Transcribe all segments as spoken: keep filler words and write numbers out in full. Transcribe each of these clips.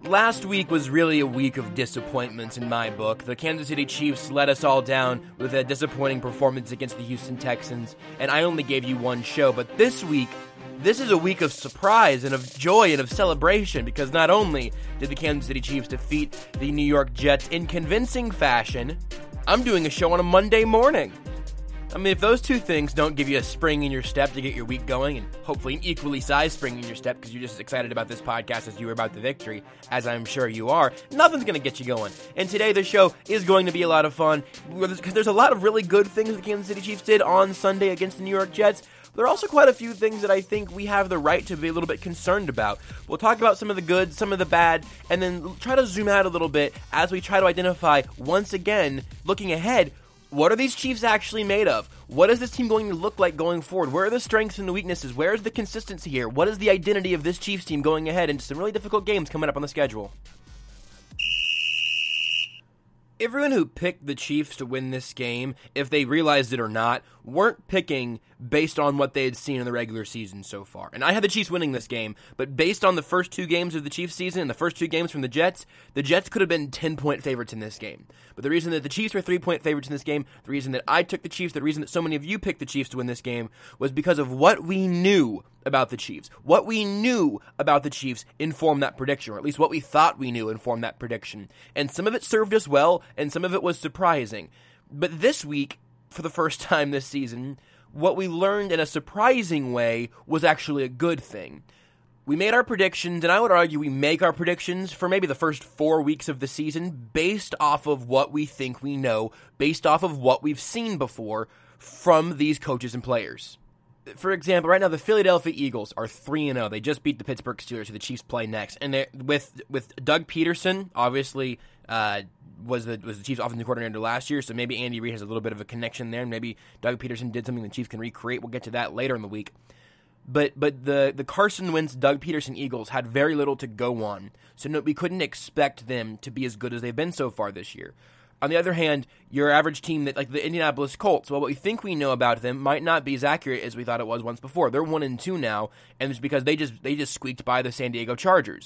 Last week was really a week of disappointments in my book. The Kansas City Chiefs let us all down with a disappointing performance against the Houston Texans, and I only gave you one show. But this week, this is a week of surprise and of joy and of celebration, because not only did the Kansas City Chiefs defeat the New York Jets in convincing fashion, I'm doing a show on a Monday morning. I mean, if those two things don't give you a spring in your step to get your week going, and hopefully an equally sized spring in your step because you're just as excited about this podcast as you were about the victory, as I'm sure you are, nothing's going to get you going. And today the show is going to be a lot of fun, because there's a lot of really good things the Kansas City Chiefs did on Sunday against the New York Jets. There are also quite a few things that I think we have the right to be a little bit concerned about. We'll talk about some of the good, some of the bad, and then try to zoom out a little bit as we try to identify, once again, looking ahead, what are these Chiefs actually made of? What is this team going to look like going forward? Where are the strengths and the weaknesses? Where is the consistency here? What is the identity of this Chiefs team going ahead into some really difficult games coming up on the schedule? Everyone who picked the Chiefs to win this game, if they realized it or not, weren't picking based on what they had seen in the regular season so far. And I had the Chiefs winning this game, but based on the first two games of the Chiefs season and the first two games from the Jets, the Jets could have been ten-point favorites in this game. But the reason that the Chiefs were three-point favorites in this game, the reason that I took the Chiefs, the reason that so many of you picked the Chiefs to win this game, was because of what we knew about the Chiefs. What we knew about the Chiefs informed that prediction, or at least what we thought we knew informed that prediction. And some of it served us well, and some of it was surprising. But this week, for the first time this season, what we learned in a surprising way was actually a good thing. We made our predictions, and I would argue we make our predictions for maybe the first four weeks of the season based off of what we think we know, based off of what we've seen before from these coaches and players. For example, right now the Philadelphia Eagles are three and oh. They just beat the Pittsburgh Steelers, who the Chiefs play next. And with with Doug Peterson, obviously, uh, was the was the Chiefs' offensive coordinator last year, so maybe Andy Reid has a little bit of a connection there. Maybe Doug Peterson did something the Chiefs can recreate. We'll get to that later in the week. But but the, the Carson Wentz, Doug Peterson Eagles had very little to go on, so no, we couldn't expect them to be as good as they've been so far this year. On the other hand, your average team, that like the Indianapolis Colts, well, what we think we know about them might not be as accurate as we thought it was once before. They're one and two now, and it's because they just they just squeaked by the San Diego Chargers.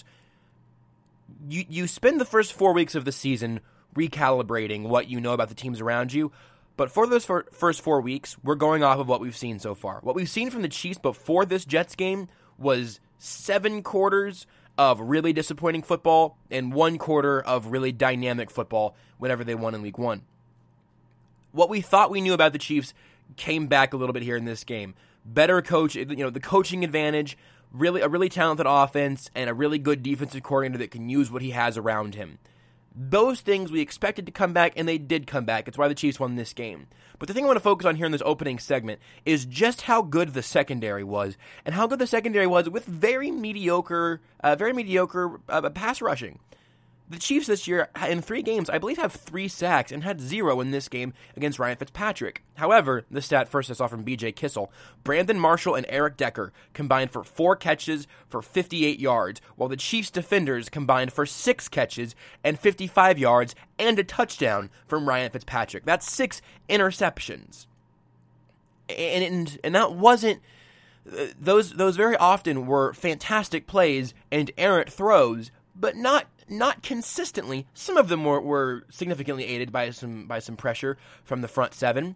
You you spend the first four weeks of the season recalibrating what you know about the teams around you, but for those for, first four weeks, we're going off of what we've seen so far. What we've seen from the Chiefs before this Jets game was seven quarters of really disappointing football and one quarter of really dynamic football whenever they won in week one. What we thought we knew about the Chiefs came back a little bit here in this game. Better coach, you know, the coaching advantage, really a really talented offense, and a really good defensive coordinator that can use what he has around him. Those things we expected to come back, and they did come back. It's why the Chiefs won this game. But the thing I want to focus on here in this opening segment is just how good the secondary was, and how good the secondary was with very mediocre, uh, very mediocre uh, pass rushing. The Chiefs this year, in three games, I believe have three sacks and had zero in this game against Ryan Fitzpatrick. However, the stat first I saw from B J Kissel, Brandon Marshall and Eric Decker combined for four catches for fifty-eight yards, while the Chiefs defenders combined for six catches and fifty-five yards and a touchdown from Ryan Fitzpatrick. That's six interceptions. And, and, and that wasn't... Those, those very often were fantastic plays and errant throws, but not not consistently. Some of them were, were significantly aided by some by some pressure from the front seven.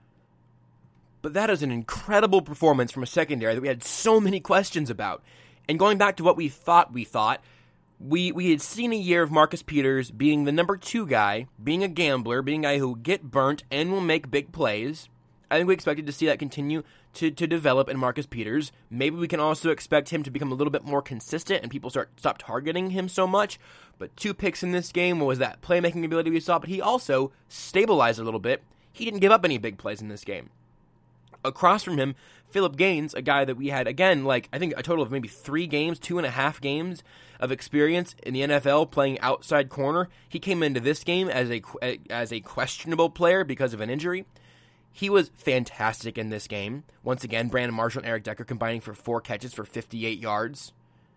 But that is an incredible performance from a secondary that we had so many questions about. And going back to what we thought we thought, we, we had seen a year of Marcus Peters being the number two guy, being a gambler, being a guy who will get burnt and will make big plays. I think we expected to see that continue to, to develop in Marcus Peters. Maybe we can also expect him to become a little bit more consistent and people start stop targeting him so much. But two picks in this game was that playmaking ability we saw, but he also stabilized a little bit. He didn't give up any big plays in this game. Across from him, Philip Gaines, a guy that we had, again, like I think a total of maybe three games, two and a half games of experience in the N F L playing outside corner. He came into this game as a, as a questionable player because of an injury. He was fantastic in this game. Once again, Brandon Marshall and Eric Decker combining for four catches for fifty-eight yards.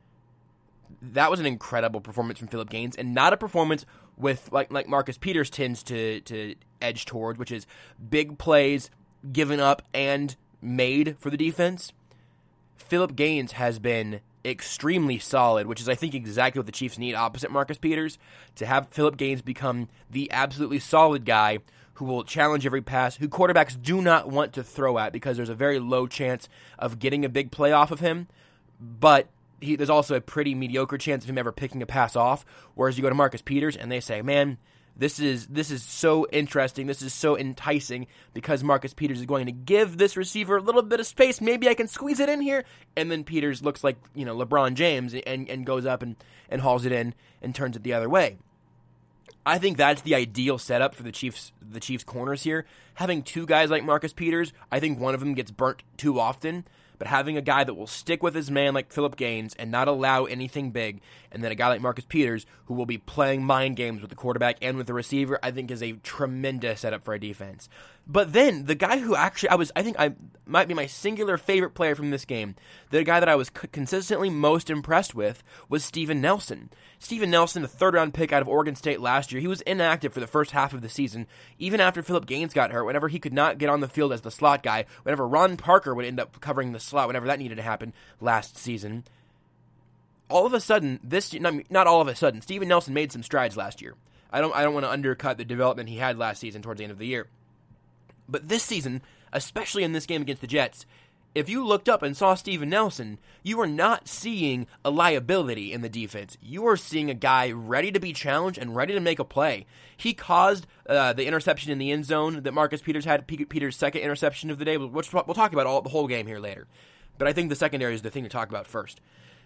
That was an incredible performance from Philip Gaines, and not a performance with like like Marcus Peters tends to, to edge toward, which is big plays given up and made for the defense. Philip Gaines has been extremely solid, which is, I think, exactly what the Chiefs need opposite Marcus Peters, to have Philip Gaines become the absolutely solid guy who will challenge every pass, who quarterbacks do not want to throw at because there's a very low chance of getting a big play off of him, but he, there's also a pretty mediocre chance of him ever picking a pass off, whereas you go to Marcus Peters and they say, man, This is this is so interesting. This is so enticing because Marcus Peters is going to give this receiver a little bit of space. Maybe I can squeeze it in here. And then Peters looks like, you know, LeBron James and, and goes up and, and hauls it in and turns it the other way. I think that's the ideal setup for the Chiefs the Chiefs corners here. Having two guys like Marcus Peters, I think one of them gets burnt too often. But having a guy that will stick with his man like Philip Gaines and not allow anything big, and then a guy like Marcus Peters who will be playing mind games with the quarterback and with the receiver, I think is a tremendous setup for a defense. But then the guy who actually I was, I think I might be my singular favorite player from this game, the guy that I was c- consistently most impressed with was Steven Nelson. Steven Nelson, the third round pick out of Oregon State last year, he was inactive for the first half of the season, even after Philip Gaines got hurt, whenever he could not get on the field as the slot guy, whenever Ron Parker would end up covering the slot, whenever that needed to happen last season. All of a sudden, this not all of a sudden, Steven Nelson made some strides last year. I don't I don't want to undercut the development he had last season towards the end of the year. But this season, especially in this game against the Jets, if you looked up and saw Steven Nelson, you are not seeing a liability in the defense. You are seeing a guy ready to be challenged and ready to make a play. He caused uh, the interception in the end zone that Marcus Peters had, P- Peters' second interception of the day. We'll, we'll talk about all the whole game here later. But I think the secondary is the thing to talk about first.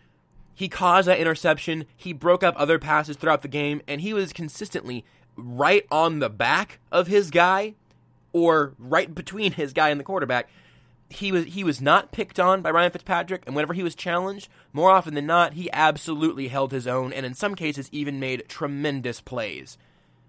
He caused that interception. He broke up other passes throughout the game, and he was consistently right on the back of his guy or right between his guy and the quarterback. He was he was not picked on by Ryan Fitzpatrick, and whenever he was challenged, more often than not, he absolutely held his own, and in some cases even made tremendous plays.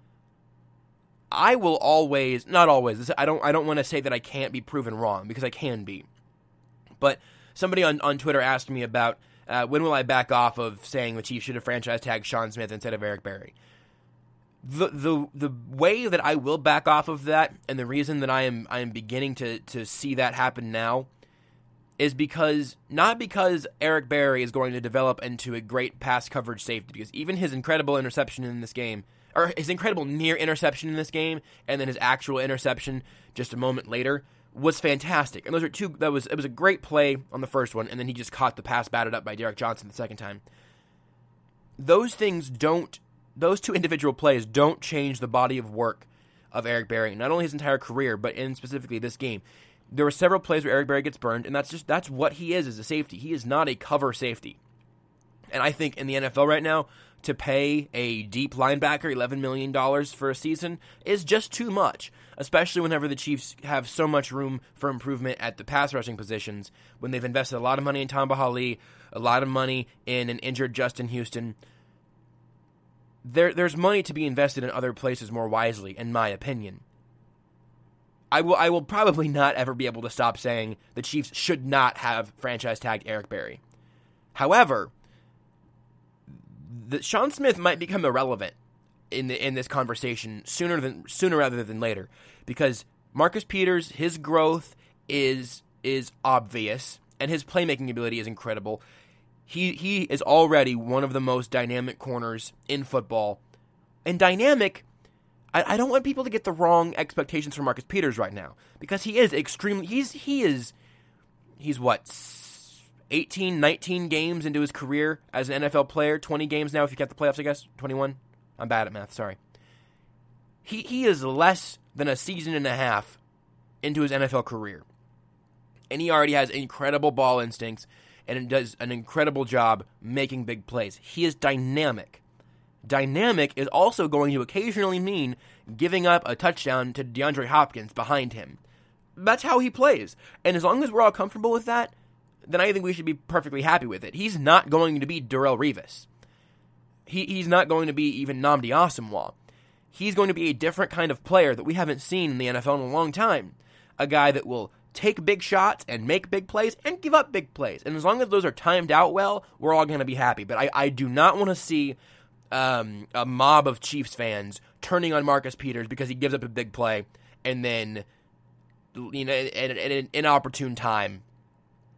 I will always, not always, I don't I don't want to say that I can't be proven wrong, because I can be. But somebody on, on Twitter asked me about uh, when will I back off of saying the Chiefs should have franchise tagged Sean Smith instead of Eric Berry. The the the way that I will back off of that, and the reason that I am I am beginning to, to see that happen now, is because, not because Eric Berry is going to develop into a great pass coverage safety, because even his incredible interception in this game, or his incredible near interception in this game, and then his actual interception just a moment later, was fantastic. And those are two, that was, it was a great play on the first one, and then he just caught the pass batted up by Derek Johnson the second time. Those things don't, those two individual plays don't change the body of work of Eric Berry, not only his entire career, but in specifically this game. There were several plays where Eric Berry gets burned, and that's just, that's what he is as a safety. He is not a cover safety. And I think in the N F L right now, to pay a deep linebacker eleven million dollars for a season is just too much, especially whenever the Chiefs have so much room for improvement at the pass rushing positions, when they've invested a lot of money in Tamba Hali, a lot of money in an injured Justin Houston. There, there's money to be invested in other places more wisely, in my opinion. I will I will probably not ever be able to stop saying the Chiefs should not have franchise-tagged Eric Berry. However, the, Sean Smith might become irrelevant in the, in this conversation sooner than sooner rather than later, because Marcus Peters, his growth is is obvious, and his playmaking ability is incredible. He he is already one of the most dynamic corners in football, and dynamic. I, I don't want people to get the wrong expectations for Marcus Peters right now, because he is extremely. He's he is he's what eighteen, nineteen games into his career as an N F L player. twenty games now if you count the playoffs, I guess. twenty-one. I'm bad at math. Sorry. He he is less than a season and a half into his N F L career, and he already has incredible ball instincts and does an incredible job making big plays. He is dynamic. Dynamic is also going to occasionally mean giving up a touchdown to DeAndre Hopkins behind him. That's how he plays. And as long as we're all comfortable with that, then I think we should be perfectly happy with it. He's not going to be Darrelle Revis. He, he's not going to be even Nnamdi Asomugha. He's going to be a different kind of player that we haven't seen in the N F L in a long time. A guy that will take big shots and make big plays and give up big plays. And as long as those are timed out well, we're all going to be happy. But I, I do not want to see um, a mob of Chiefs fans turning on Marcus Peters because he gives up a big play and then, you know, at, at an inopportune time,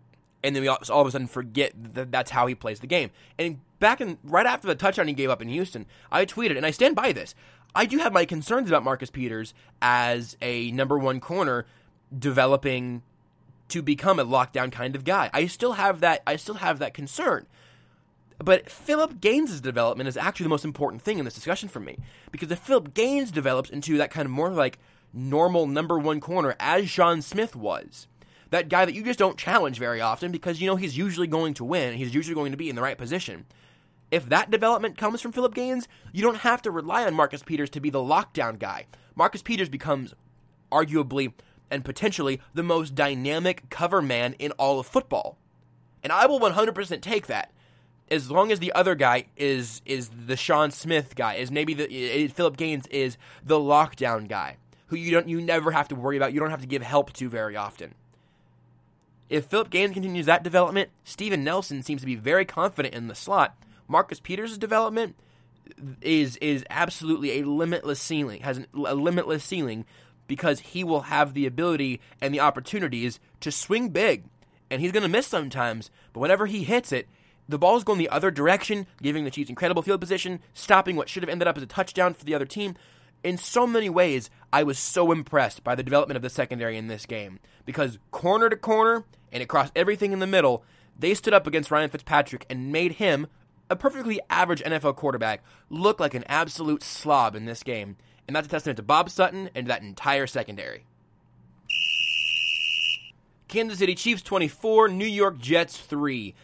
and then we all, all of a sudden forget that that's how he plays the game. And back in right after the touchdown he gave up in Houston, I tweeted, and I stand by this, I do have my concerns about Marcus Peters as a number one corner developing to become a lockdown kind of guy. I still have that I still have that concern. But Philip Gaines' development is actually the most important thing in this discussion for me. Because if Philip Gaines develops into that kind of more like normal number one corner, as Sean Smith was, that guy that you just don't challenge very often because, you know, he's usually going to win, he's usually going to be in the right position. If that development comes from Philip Gaines, you don't have to rely on Marcus Peters to be the lockdown guy. Marcus Peters becomes arguably and potentially the most dynamic cover man in all of football. And I will one hundred percent take that. As long as the other guy is is the Sean Smith guy, is maybe the Philip Gaines is the lockdown guy, who you don't you never have to worry about, you don't have to give help to very often. If Philip Gaines continues that development, Steven Nelson seems to be very confident in the slot. Marcus Peters' development is is absolutely a limitless ceiling, has an, a limitless ceiling because he will have the ability and the opportunities to swing big. And he's going to miss sometimes, but whenever he hits it, the ball's going the other direction, giving the Chiefs incredible field position, stopping what should have ended up as a touchdown for the other team. In so many ways, I was so impressed by the development of the secondary in this game. Because corner to corner, and across everything in the middle, they stood up against Ryan Fitzpatrick and made him, a perfectly average N F L quarterback, look like an absolute slob in this game. And that's a testament to Bob Sutton and that entire secondary. Kansas City Chiefs twenty-four, New York Jets three.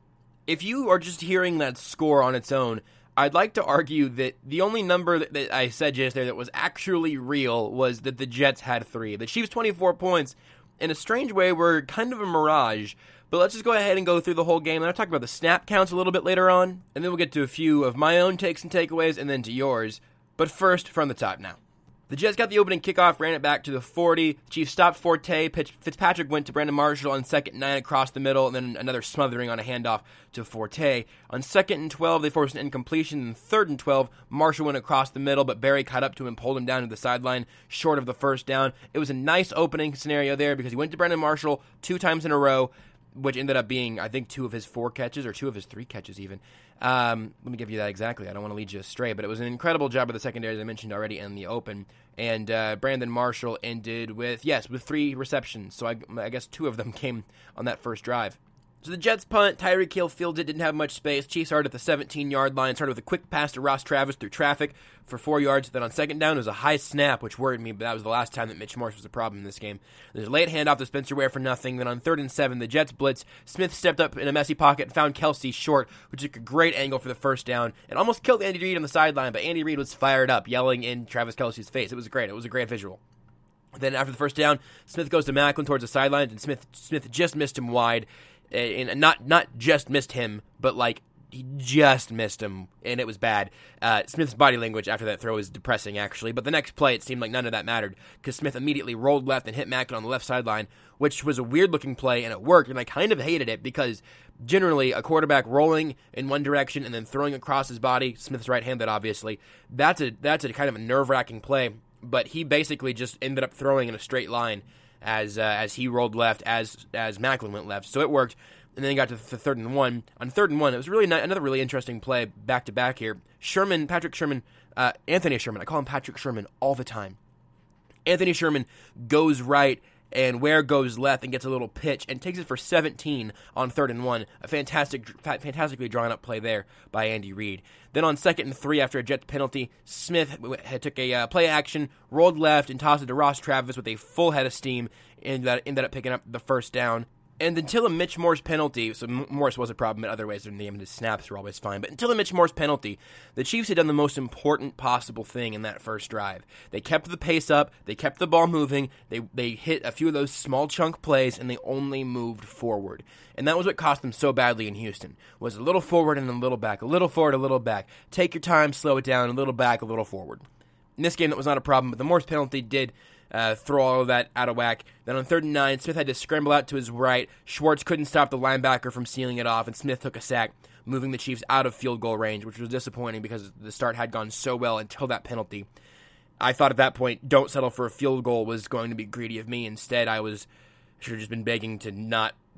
If you are just hearing that score on its own, I'd like to argue that the only number that, that I said just there that was actually real was that the Jets had three. The Chiefs' twenty-four points, in a strange way, were kind of a mirage. But let's just go ahead and go through the whole game. And I'll talk about the snap counts a little bit later on. And then we'll get to a few of my own takes and takeaways, and then to yours. But first, from the top now. The Jets got the opening kickoff, ran it back to the forty. The Chiefs stopped Forte. Fitzpatrick went to Brandon Marshall on second and nine across the middle, and then another smothering on a handoff to Forte. On second and twelve, they forced an incompletion. And third and twelve, Marshall went across the middle, but Barry caught up to him, pulled him down to the sideline, short of the first down. It was a nice opening scenario there because he went to Brandon Marshall two times in a row, which ended up being, I think, two of his four catches, or two of his three catches even. Um, let me give you that exactly. I don't want to lead you astray, but it was an incredible job of the secondary, as I mentioned already, in the open. And uh, Brandon Marshall ended with, yes, with three receptions. So I, I guess two of them came on that first drive. So the Jets punt, Tyreek Hill fielded it, didn't have much space. Chiefs started at the seventeen-yard line, started with a quick pass to Ross Travis through traffic for four yards. Then on second down, it was a high snap, which worried me, but that was the last time that Mitch Morse was a problem in this game. There's a late handoff to Spencer Ware for nothing. Then on third and seven, the Jets blitz. Smith stepped up in a messy pocket and found Kelsey short, which took a great angle for the first down, and almost killed Andy Reid on the sideline, but Andy Reid was fired up, yelling in Travis Kelce's face. It was great. It was a great visual. Then after the first down, Smith goes to Maclin towards the sidelines, and Smith Smith just missed him wide. And not not just missed him, but like he just missed him, and it was bad. Uh, Smith's body language after that throw was depressing, actually. But the next play, it seemed like none of that mattered because Smith immediately rolled left and hit Maclin on the left sideline, which was a weird-looking play, and it worked. And I kind of hated it because generally a quarterback rolling in one direction and then throwing across his body, Smith's right-handed, obviously, that's a that's a kind of a nerve-wracking play. But he basically just ended up throwing in a straight line as uh, as he rolled left, as as Maclin went left. So it worked, and then he got to the third and one. On third and one, it was really not, another really interesting play back-to-back here. Sherman, Patrick Sherman, uh, Anthony Sherman, I call him Patrick Sherman all the time. Anthony Sherman goes right, and Ware goes left and gets a little pitch and takes it for seventeen on third and one. A fantastic, fantastically drawn-up play there by Andy Reid. Then on second and three, after a Jets penalty, Smith took a uh, play action, rolled left, and tossed it to Ross Travis with a full head of steam, and that ended up picking up the first down. And until a Mitch Morse penalty, so Morse was a problem in other ways, and the his snaps were always fine, but until the Mitch Morse penalty, the Chiefs had done the most important possible thing in that first drive. They kept the pace up, they kept the ball moving, they they hit a few of those small chunk plays, and they only moved forward. And that was what cost them so badly in Houston, was a little forward and a little back, a little forward, a little back. Take your time, slow it down, a little back, a little forward. In this game, that was not a problem, but the Morse penalty did Uh, throw all of that out of whack. Then on third and nine, Smith had to scramble out to his right. Schwartz couldn't stop the linebacker from sealing it off, and Smith took a sack, moving the Chiefs out of field goal range, which was disappointing because the start had gone so well until that penalty. I thought at that point, don't settle for a field goal was going to be greedy of me. Instead, I was should have just been begging to not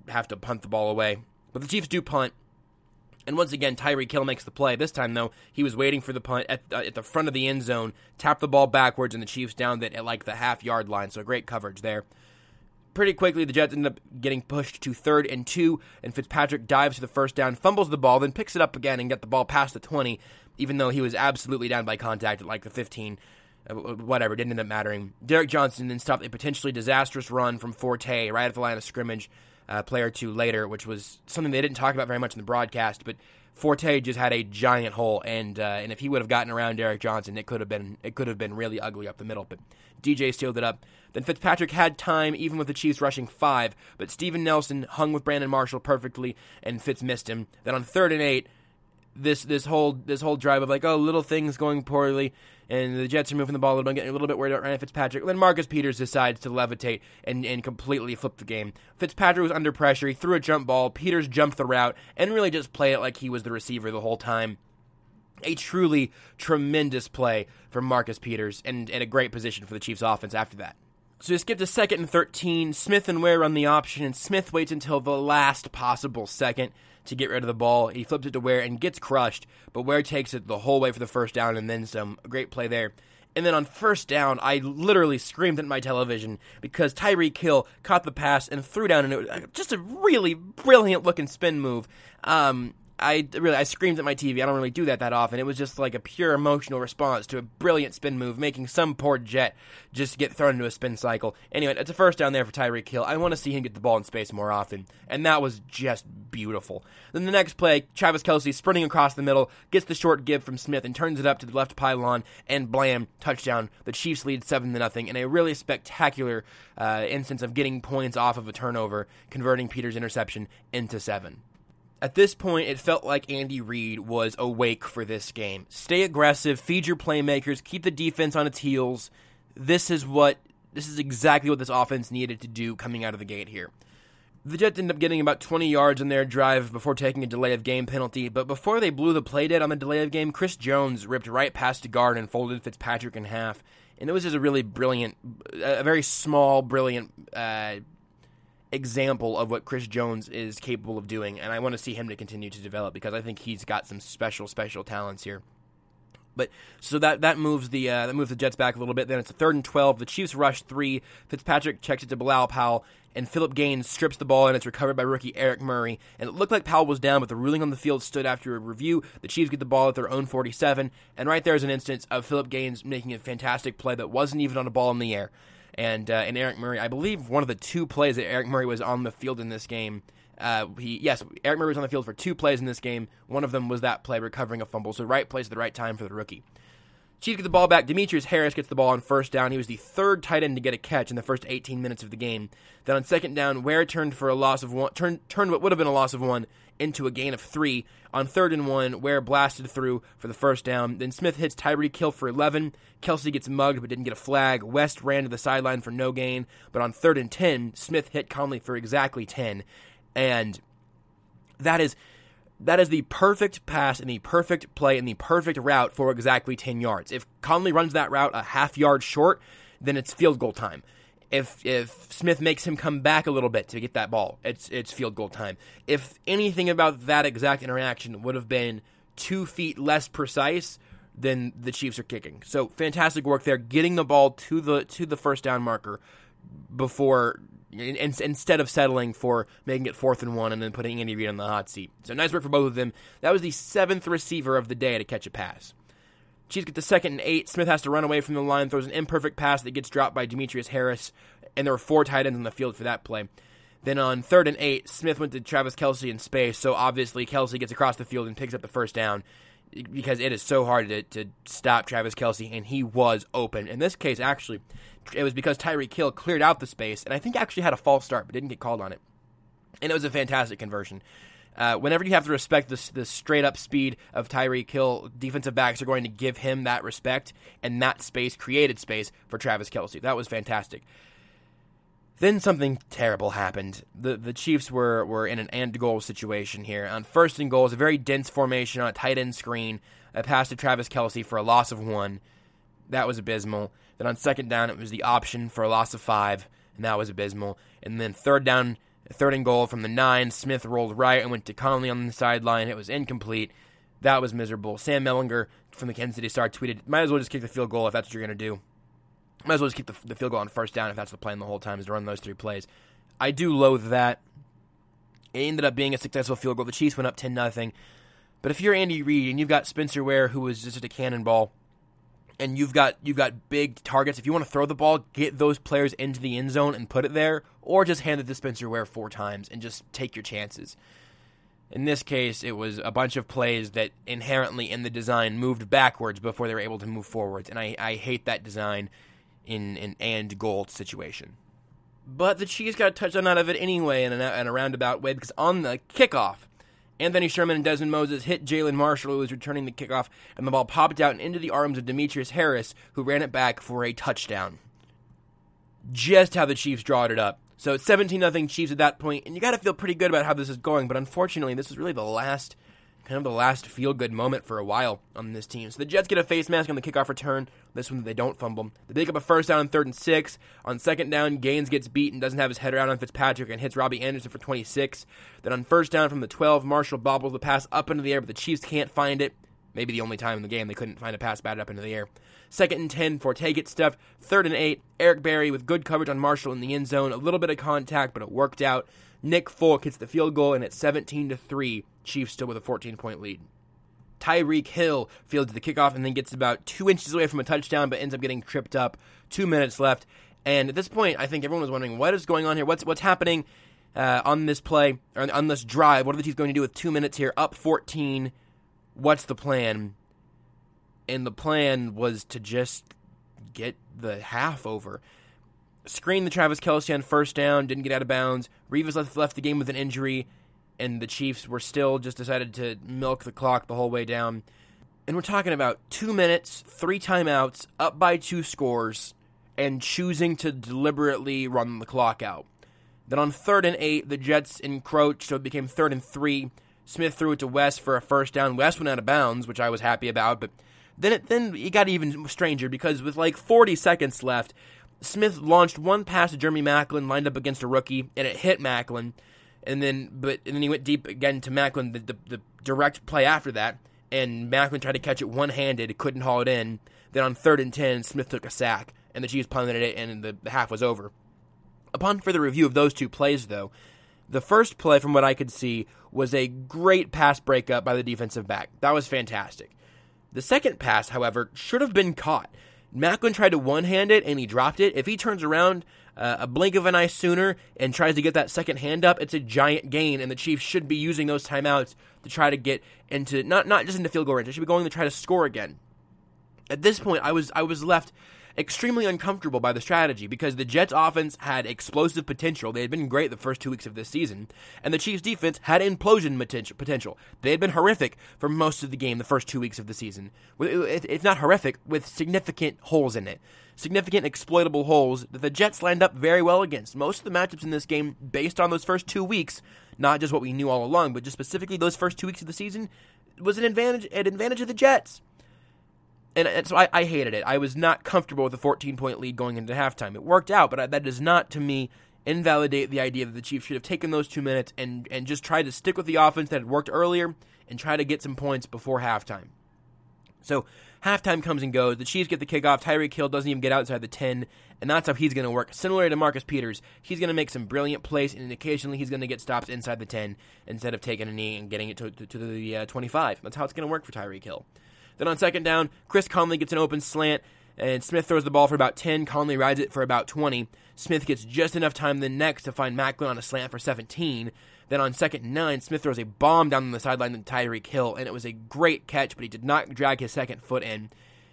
have to punt the ball away. But the Chiefs do punt. And once again, Tyreek Hill makes the play. This time, though, he was waiting for the punt at, uh, at the front of the end zone, tapped the ball backwards, and the Chiefs downed it at like the half-yard line, so great coverage there. Pretty quickly, the Jets end up getting pushed to third and two, and Fitzpatrick dives to the first down, fumbles the ball, then picks it up again and get the ball past the twenty, even though he was absolutely down by contact at like the fifteen. Uh, whatever, didn't end up mattering. Derek Johnson then stopped a potentially disastrous run from Forte right at the line of scrimmage, Uh, play or two later, which was something they didn't talk about very much in the broadcast, but Forte just had a giant hole, and uh, and if he would have gotten around Derek Johnson, it could have been it could have been really ugly up the middle. But D J sealed it up. Then Fitzpatrick had time, even with the Chiefs rushing five, but Steven Nelson hung with Brandon Marshall perfectly, and Fitz missed him. Then on third and eight, this this whole this whole drive of like, oh, little things going poorly, and the Jets are moving the ball a little bit, getting a little bit worried about Ryan Fitzpatrick. Then Marcus Peters decides to levitate and, and completely flip the game. Fitzpatrick was under pressure. He threw a jump ball. Peters jumped the route and really just played it like he was the receiver the whole time. A truly tremendous play from Marcus Peters, and, and a great position for the Chiefs offense after that. So we skip to second and thirteen. Smith and Ware run the option, and Smith waits until the last possible second to get rid of the ball. He flips it to Ware and gets crushed, but Ware takes it the whole way for the first down and then some. A great play there. And then on first down, I literally screamed at my television because Tyreek Hill caught the pass and threw down, and it was just a really brilliant-looking spin move. Um... I really I screamed at my T V. I don't really do that that often. It was just like a pure emotional response to a brilliant spin move, making some poor Jet just get thrown into a spin cycle. Anyway, it's a first down there for Tyreek Hill. I want to see him get the ball in space more often, and that was just beautiful. Then the next play, Travis Kelce sprinting across the middle, gets the short give from Smith and turns it up to the left pylon, and blam, touchdown. The Chiefs lead seven to nothing in a really spectacular uh, instance of getting points off of a turnover, converting Peters' interception into seven. At this point, it felt like Andy Reid was awake for this game. Stay aggressive, feed your playmakers, keep the defense on its heels. This is what this is exactly what this offense needed to do coming out of the gate here. The Jets ended up getting about twenty yards in their drive before taking a delay of game penalty, but before they blew the play dead on the delay of game, Chris Jones ripped right past a guard and folded Fitzpatrick in half. And it was just a really brilliant, a very small, brilliant uh example of what Chris Jones is capable of doing, and I want to see him to continue to develop because I think he's got some special, special talents here. But so that that moves the uh, that moves the Jets back a little bit. Then it's a third and twelve. The Chiefs rush three. Fitzpatrick checks it to Bilal Powell, and Philip Gaines strips the ball, and it's recovered by rookie Eric Murray. And it looked like Powell was down, but the ruling on the field stood after a review. The Chiefs get the ball at their own forty-seven, and right there is an instance of Philip Gaines making a fantastic play that wasn't even on a ball in the air. And uh, and Eric Murray, I believe one of the two plays that Eric Murray was on the field in this game, uh, he yes, Eric Murray was on the field for two plays in this game. One of them was that play recovering a fumble, so right place at the right time for the rookie. Chiefs get the ball back. Demetrius Harris gets the ball on first down. He was the third tight end to get a catch in the first eighteen minutes of the game. Then on second down, Ware turned for a loss of one, turned turned what would have been a loss of one into a gain of three. On third and one, Ware blasted through for the first down. Then Smith hits Tyreek Hill for eleven. Kelce gets mugged but didn't get a flag. West ran to the sideline for no gain. But on third and ten, Smith hit Conley for exactly ten. And that is that is the perfect pass and the perfect play and the perfect route for exactly ten yards. If Conley runs that route a half yard short, then it's field goal time. If if Smith makes him come back a little bit to get that ball, it's it's field goal time. If anything about that exact interaction would have been two feet less precise, then the Chiefs are kicking. So fantastic work there, getting the ball to the to the first down marker before in, in, instead of settling for making it fourth and one and then putting Andy Reid on the hot seat. So nice work for both of them. That was the seventh receiver of the day to catch a pass. Chiefs get to second and eight. Smith has to run away from the line, throws an imperfect pass that gets dropped by Demetrius Harris, and there were four tight ends on the field for that play. Then on third and eight, Smith went to Travis Kelce in space, so obviously Kelce gets across the field and picks up the first down because it is so hard to, to stop Travis Kelce, and he was open. In this case, actually, it was because Tyreek Hill cleared out the space, and I think actually had a false start, but didn't get called on it. And it was a fantastic conversion. Uh, whenever you have to respect the, the straight-up speed of Tyreek Hill, defensive backs are going to give him that respect, and that space created space for Travis Kelce. That was fantastic. Then something terrible happened. The the Chiefs were, were in an and-goal situation here. On first and goal, it was a very dense formation on a tight end screen. A pass to Travis Kelce for a loss of one. That was abysmal. Then on second down, it was the option for a loss of five, and that was abysmal. And then third down, Third and goal from the nine. Smith rolled right and went to Conley on the sideline. It was incomplete. That was miserable. Sam Mellinger from the Kansas City Star tweeted, might as well just kick the field goal if that's what you're going to do. Might as well just keep the, the field goal on first down if that's the plan the whole time is to run those three plays. I do loathe that. It ended up being a successful field goal. The Chiefs went up ten nothing. But if you're Andy Reid and you've got Spencer Ware, who was just a cannonball, and you've got you've got big targets, if you want to throw the ball, get those players into the end zone and put it there, or just hand it to Spencer Ware four times and just take your chances. In this case, it was a bunch of plays that inherently in the design moved backwards before they were able to move forwards, and I, I hate that design in an and goal situation. But the Chiefs got a touchdown out of it anyway in a, in a roundabout way, because on the kickoff, Anthony Sherman and Desmond Moses hit Jalen Marshall, who was returning the kickoff, and the ball popped out and into the arms of Demetrius Harris, who ran it back for a touchdown. Just how the Chiefs drawed it up. So it's seventeen nothing Chiefs at that point, and you got to feel pretty good about how this is going, but unfortunately, this is really the last, kind of the last feel-good moment for a while on this team. So the Jets get a face mask on the kickoff return. This one, they don't fumble. They pick up a first down on third and six. On second down, Gaines gets beat and doesn't have his head around on Fitzpatrick and hits Robbie Anderson for twenty-six. Then on first down from the twelve, Marshall bobbles the pass up into the air, but the Chiefs can't find it. Maybe the only time in the game they couldn't find a pass batted up into the air. Second and ten, Forte gets stuffed. Third and eight, Eric Berry with good coverage on Marshall in the end zone. A little bit of contact, but it worked out. Nick Folk hits the field goal, and it's seventeen to three. Chiefs still with a fourteen-point lead. Tyreek Hill fields the kickoff and then gets about two inches away from a touchdown, but ends up getting tripped up. Two minutes left. And at this point, I think everyone was wondering, what is going on here? What's what's happening uh, on this play, or on this drive? What are the Chiefs going to do with two minutes here? Up fourteen. What's the plan? And the plan was to just get the half over. Screen the Travis Kelce on first down, didn't get out of bounds. Revis left, left the game with an injury, and the Chiefs were still just decided to milk the clock the whole way down. And we're talking about two minutes, three timeouts, up by two scores, and choosing to deliberately run the clock out. Then on third and eight, the Jets encroached, so it became third and three. Smith threw it to West for a first down. West went out of bounds, which I was happy about, but then it, then it got even stranger because with like forty seconds left, Smith launched one pass to Jeremy Maclin, lined up against a rookie, and it hit Maclin. And then, but and then he went deep again to Maclin, the, the, the direct play after that, and Maclin tried to catch it one-handed, couldn't haul it in. Then on third and ten, Smith took a sack, and the Chiefs punted it, and the, the half was over. Upon further review of those two plays, though, the first play, from what I could see, was a great pass breakup by the defensive back. That was fantastic. The second pass, however, should have been caught. Maclin tried to one-hand it, and he dropped it. If he turns around uh, a blink of an eye sooner and tries to get that second hand up, it's a giant gain, and the Chiefs should be using those timeouts to try to get into, not not just into field goal range, they should be going to try to score again. At this point, I was I was left extremely uncomfortable by the strategy because the Jets' offense had explosive potential. They had been great the first two weeks of this season, and the Chiefs' defense had implosion potential. They had been horrific for most of the game the first two weeks of the season. It's not horrific, with significant holes in it. Significant exploitable holes that the Jets lined up very well against. Most of the matchups in this game, based on those first two weeks, not just what we knew all along, but just specifically those first two weeks of the season, was an advantage, an advantage of the Jets. And, and so I, I hated it. I was not comfortable with a fourteen-point lead going into halftime. It worked out, but I, that does not, to me, invalidate the idea that the Chiefs should have taken those two minutes and, and just tried to stick with the offense that had worked earlier and try to get some points before halftime. So halftime comes and goes. The Chiefs get the kickoff. Tyreek Hill doesn't even get outside the ten, and that's how he's going to work. Similar to Marcus Peters, he's going to make some brilliant plays, and occasionally he's going to get stops inside the ten instead of taking a knee and getting it to, to, to the uh, twenty-five. That's how it's going to work for Tyreek Hill. Then on second down, Chris Conley gets an open slant, and Smith throws the ball for about ten. Conley rides it for about twenty. Smith gets just enough time then next to find Maclin on a slant for seventeen. Then on second and nine, Smith throws a bomb down the sideline to Tyreek Hill, and it was a great catch, but he did not drag his second foot in.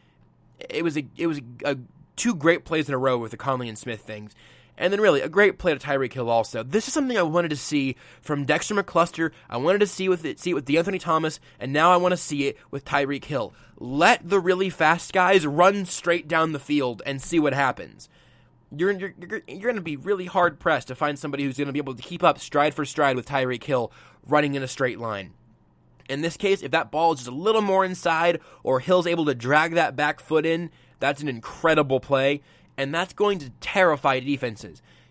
It was a it was a, a two great plays in a row with the Conley and Smith things. And then really, a great play to Tyreek Hill also. This is something I wanted to see from Dexter McCluster. I wanted to see with it, see it with DeAnthony Thomas, and now I want to see it with Tyreek Hill. Let the really fast guys run straight down the field and see what happens. You're you're you're, you're going to be really hard pressed to find somebody who's going to be able to keep up stride for stride with Tyreek Hill running in a straight line. In this case, if that ball is just a little more inside, or Hill's able to drag that back foot in, that's an incredible play. And that's going to terrify defenses.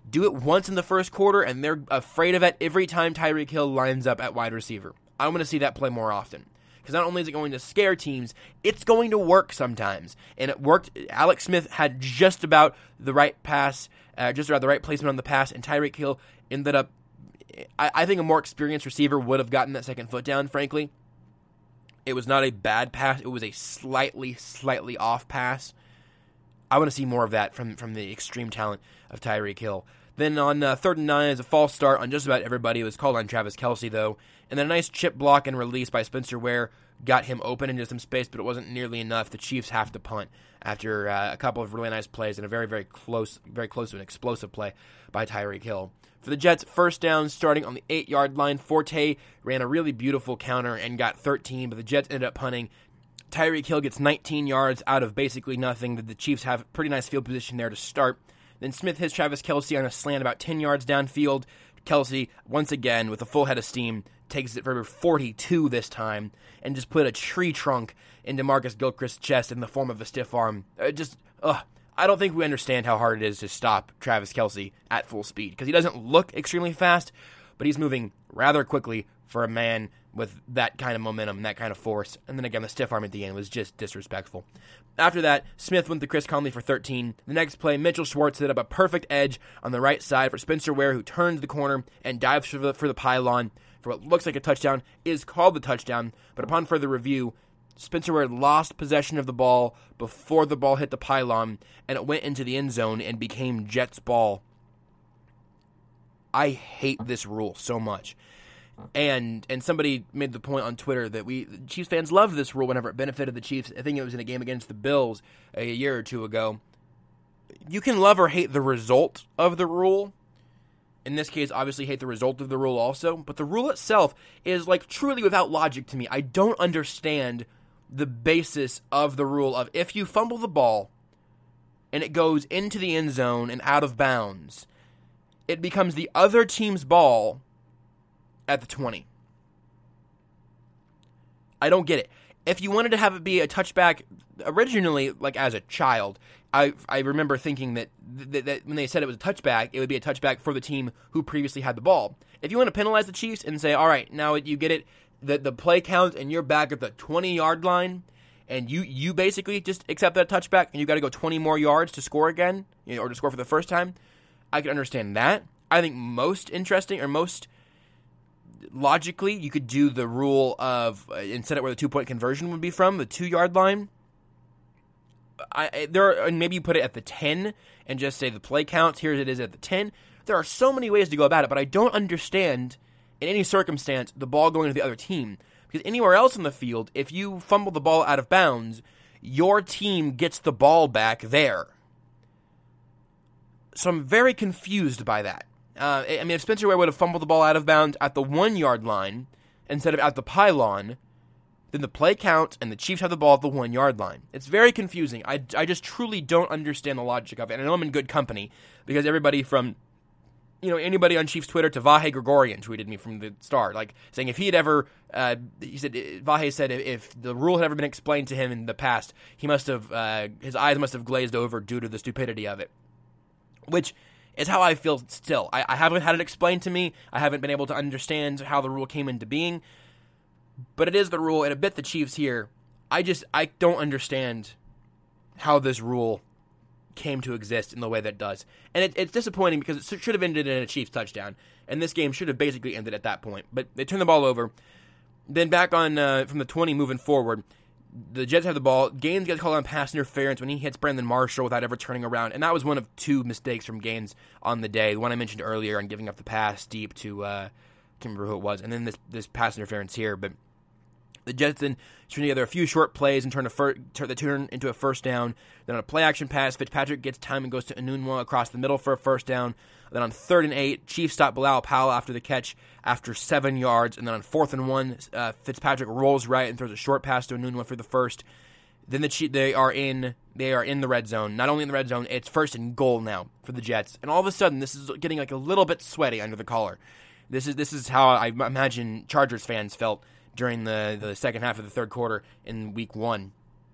Do it once in the first quarter, and they're afraid of it every time Tyreek Hill lines up at wide receiver. I want to see that play more often. Because not only is it going to scare teams, it's going to work sometimes. And it worked. Alex Smith had just about the right pass, uh, just about the right placement on the pass, and Tyreek Hill ended up, I, I think a more experienced receiver would have gotten that second foot down, frankly. It was not a bad pass. It was a slightly, slightly off pass. I want to see more of that from, from the extreme talent of Tyreek Hill. Then on uh, third and nine, is a false start on just about everybody. It was called on Travis Kelce, though. And then a nice chip block and release by Spencer Ware got him open into some space, but it wasn't nearly enough. The Chiefs have to punt after uh, a couple of really nice plays and a very, very close, very close to an explosive play by Tyreek Hill. For the Jets, first down starting on the eight-yard line. Forte ran a really beautiful counter and got thirteen, but the Jets ended up punting. Tyreek Hill gets nineteen yards out of basically nothing. The Chiefs have pretty nice field position there to start. Then Smith hits Travis Kelce on a slant about ten yards downfield. Kelce, once again, with a full head of steam, takes it for forty-two this time and just put a tree trunk into Marcus Gilchrist's chest in the form of a stiff arm. Uh, just, ugh. I don't think we understand how hard it is to stop Travis Kelce at full speed, because he doesn't look extremely fast, but he's moving rather quickly for a man with that kind of momentum and that kind of force. And then again, the stiff arm at the end was just disrespectful. After that, Smith went to Chris Conley for thirteen. The next play, Mitchell Schwartz set up a perfect edge on the right side for Spencer Ware, who turns the corner and dives for the, for the pylon for what looks like a touchdown, is called the touchdown, but upon further review, Spencer Ware lost possession of the ball before the ball hit the pylon, and it went into the end zone and became Jets ball. I hate this rule so much. And and somebody made the point on Twitter that we Chiefs fans loved this rule whenever it benefited the Chiefs. I think it was in a game against the Bills a year or two ago. You can love or hate the result of the rule. In this case, obviously hate the result of the rule also. But the rule itself is like truly without logic to me. I don't understand the basis of the rule of if you fumble the ball and it goes into the end zone and out of bounds, it becomes the other team's ball at the twenty. I don't get it. If you wanted to have it be a touchback, originally, like as a child, I I remember thinking that, that, that when they said it was a touchback, it would be a touchback for the team who previously had the ball. If you want to penalize the Chiefs and say, all right, now you get it, the, the play count and you're back at the twenty-yard line, and you, you basically just accept that touchback and you got to go twenty more yards to score again, you know, or to score for the first time, I can understand that. I think most interesting or most logically, you could do the rule of uh, instead of where the two-point conversion would be from, the two-yard line. I, I there are, and maybe you put it at the ten and just say the play counts. Here it is at the ten. There are so many ways to go about it, but I don't understand in any circumstance the ball going to the other team, because anywhere else in the field, if you fumble the ball out of bounds, your team gets the ball back there. So I'm very confused by that. Uh, I mean, if Spencer Ware would have fumbled the ball out of bounds at the one-yard line instead of at the pylon, then the play counts and the Chiefs have the ball at the one-yard line. It's very confusing. I, I just truly don't understand the logic of it. And I know I'm in good company because everybody from, you know, anybody on Chiefs Twitter to Vahe Gregorian tweeted me from the start, like saying if he had ever, uh, he said, Vahe said if the rule had ever been explained to him in the past, he must have, uh, his eyes must have glazed over due to the stupidity of it. Which is how I feel still. I, I haven't had it explained to me. I haven't been able to understand how the rule came into being. But it is the rule, and a bit the Chiefs here. I just, I don't understand how this rule came to exist in the way that it does. And it, it's disappointing because it should have ended in a Chiefs touchdown. And this game should have basically ended at that point. But they turned the ball over. Then back on uh, from the twenty moving forward, the Jets have the ball. Gaines gets called on pass interference when he hits Brandon Marshall without ever turning around. And that was one of two mistakes from Gaines on the day. The one I mentioned earlier on giving up the pass deep to, uh, I can't remember who it was. And then this, this pass interference here. But the Jets then string together a few short plays and turn, a fir- turn the turn into a first down. Then on a play-action pass, Fitzpatrick gets time and goes to Enunwa across the middle for a first down. Then on third and eight, Chiefs stop Bilal Powell after the catch after seven yards. And then on fourth and one, uh, Fitzpatrick rolls right and throws a short pass to Enunwa for the first. Then the Chiefs, they are in they are in the red zone. Not only in the red zone, it's first and goal now for the Jets. And all of a sudden, this is getting like a little bit sweaty under the collar. This is this is how I imagine Chargers fans felt during the, the second half of the third quarter in week one.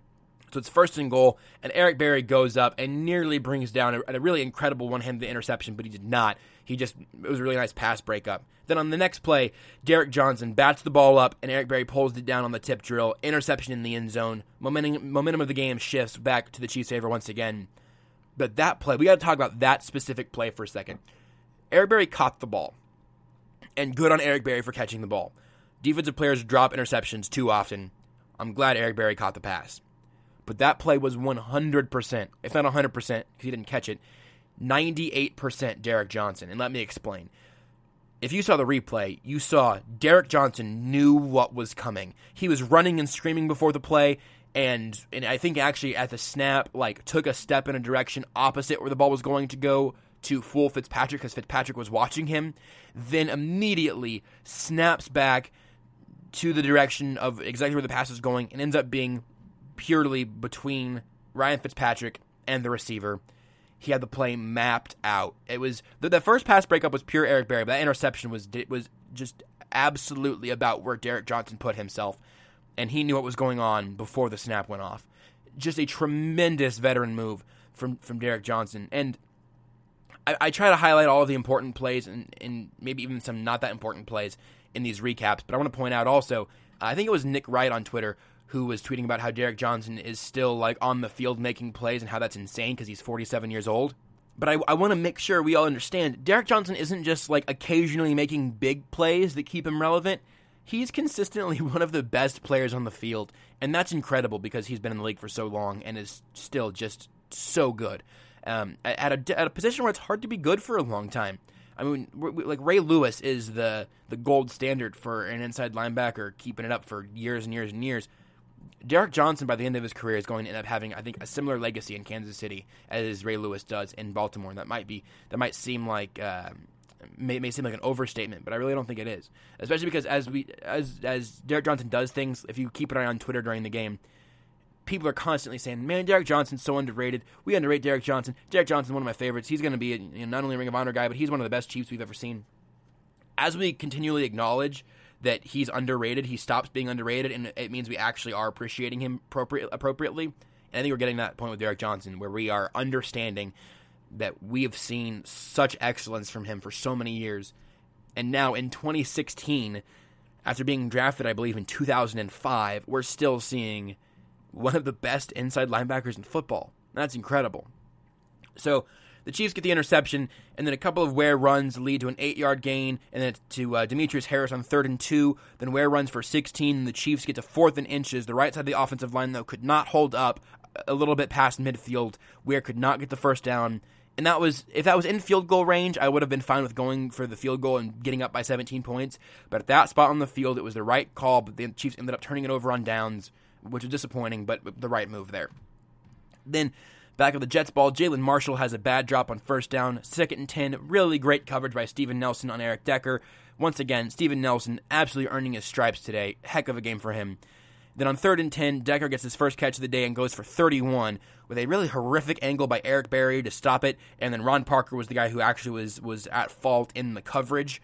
So it's first and goal, and Eric Berry goes up and nearly brings down a, a really incredible one-handed interception, but he did not. He just, it was a really nice pass breakup. Then on the next play, Derek Johnson bats the ball up, and Eric Berry pulls it down on the tip drill. Interception in the end zone. Momentum, momentum of the game shifts back to the Chiefs' favor once again. But that play, we got to talk about that specific play for a second. Eric Berry caught the ball, and good on Eric Berry for catching the ball. Defensive players drop interceptions too often. I'm glad Eric Berry caught the pass. But that play was one hundred percent, if not one hundred percent, because he didn't catch it, ninety-eight percent Derek Johnson. And let me explain. If you saw the replay, you saw Derek Johnson knew what was coming. He was running and screaming before the play, and, and I think actually at the snap, like, took a step in a direction opposite where the ball was going to go to fool Fitzpatrick, because Fitzpatrick was watching him, then immediately snaps back to the direction of exactly where the pass was going, and ends up being purely between Ryan Fitzpatrick and the receiver. He had the play mapped out. It was the, the first pass breakup was pure Eric Berry, but that interception was was just absolutely about where Derek Johnson put himself, and he knew what was going on before the snap went off. Just a tremendous veteran move from, from Derek Johnson. And I, I try to highlight all of the important plays and, and maybe even some not that important plays in these recaps, but I want to point out also, I think it was Nick Wright on Twitter who was tweeting about how Derek Johnson is still like on the field making plays and how that's insane because he's forty-seven years old. But I, I want to make sure we all understand, Derek Johnson isn't just like occasionally making big plays that keep him relevant. He's consistently one of the best players on the field, and that's incredible because he's been in the league for so long and is still just so good. Um, at, a, at a position where it's hard to be good for a long time. I mean, like Ray Lewis is the, the gold standard for an inside linebacker, keeping it up for years and years and years. Derek Johnson, by the end of his career, is going to end up having, I think, a similar legacy in Kansas City as Ray Lewis does in Baltimore. That might be that might seem like uh, may, may seem like an overstatement, but I really don't think it is. Especially because as we as as Derek Johnson does things, if you keep an eye on Twitter during the game, people are constantly saying, "Man, Derek Johnson's so underrated. We underrate Derek Johnson. Derek Johnson's one of my favorites. He's going to be a, you know, not only a Ring of Honor guy, but he's one of the best Chiefs we've ever seen." As we continually acknowledge that he's underrated, he stops being underrated, and it means we actually are appreciating him appropriate, appropriately. And I think we're getting that point with Derek Johnson, where we are understanding that we have seen such excellence from him for so many years. And now in twenty sixteen, after being drafted, I believe, in two thousand five, we're still seeing one of the best inside linebackers in football. That's incredible. So the Chiefs get the interception, and then a couple of Ware runs lead to an eight-yard gain, and then to uh, Demetrius Harris on third and two. Then Ware runs for sixteen, and the Chiefs get to fourth and inches. The right side of the offensive line, though, could not hold up a little bit past midfield. Ware could not get the first down, and that was if that was in field goal range, I would have been fine with going for the field goal and getting up by seventeen points. But at that spot on the field, it was the right call, but the Chiefs ended up turning it over on downs, which was disappointing, but the right move there. Then back of the Jets ball, Jalen Marshall has a bad drop on first down. Second and ten, really great coverage by Steven Nelson on Eric Decker. Once again, Steven Nelson absolutely earning his stripes today. Heck of a game for him. Then on third and ten, Decker gets his first catch of the day and goes for thirty-one with a really horrific angle by Eric Berry to stop it. And then Ron Parker was the guy who actually was was at fault in the coverage.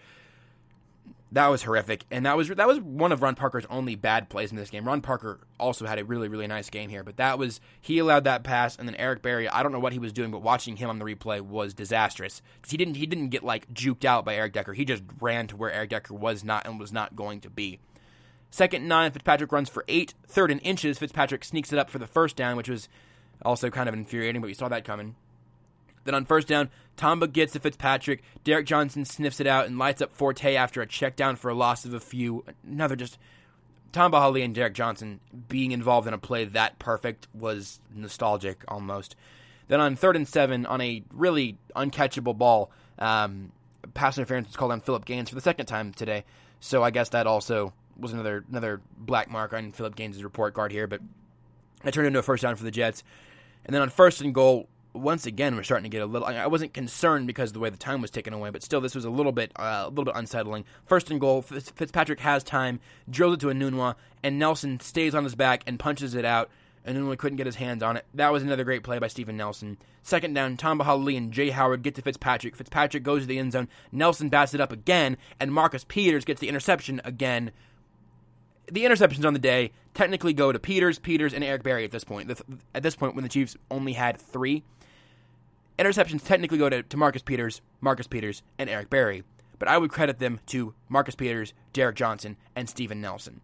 That was horrific, and that was that was one of Ron Parker's only bad plays in this game. Ron Parker also had a really, really nice game here, but that was he allowed that pass, and then Eric Berry, I don't know what he was doing, but watching him on the replay was disastrous. He didn't he didn't get like juked out by Eric Decker. He just ran to where Eric Decker was not and was not going to be. Second and nine, Fitzpatrick runs for eight. Third and inches, Fitzpatrick sneaks it up for the first down, which was also kind of infuriating, but we saw that coming. Then on first down, Tamba gets to Fitzpatrick. Derek Johnson sniffs it out and lights up Forte after a check down for a loss of a few. Another just... Tamba Hali and Derek Johnson being involved in a play that perfect was nostalgic almost. Then on third and seven, on a really uncatchable ball, um, pass interference was called on Philip Gaines for the second time today. So I guess that also was another another black mark on Philip Gaines' report card here. But it turned into a first down for the Jets. And then on first and goal, once again, we're starting to get a little... I wasn't concerned because of the way the time was taken away, but still, this was a little bit uh, a little bit unsettling. First and goal, Fitzpatrick has time, drills it to Enunwa, and Nelson stays on his back and punches it out. Enunwa couldn't get his hands on it. That was another great play by Steven Nelson. Second down, Tamba Hali and Jay Howard get to Fitzpatrick. Fitzpatrick goes to the end zone. Nelson bats it up again, and Marcus Peters gets the interception again. the interceptions on the day technically go to Peters, Peters, and Eric Berry at this point. At this point, when the Chiefs only had three, interceptions technically go to, to Marcus Peters, Marcus Peters, and Eric Berry. But I would credit them to Marcus Peters, Derek Johnson, and Steven Nelson.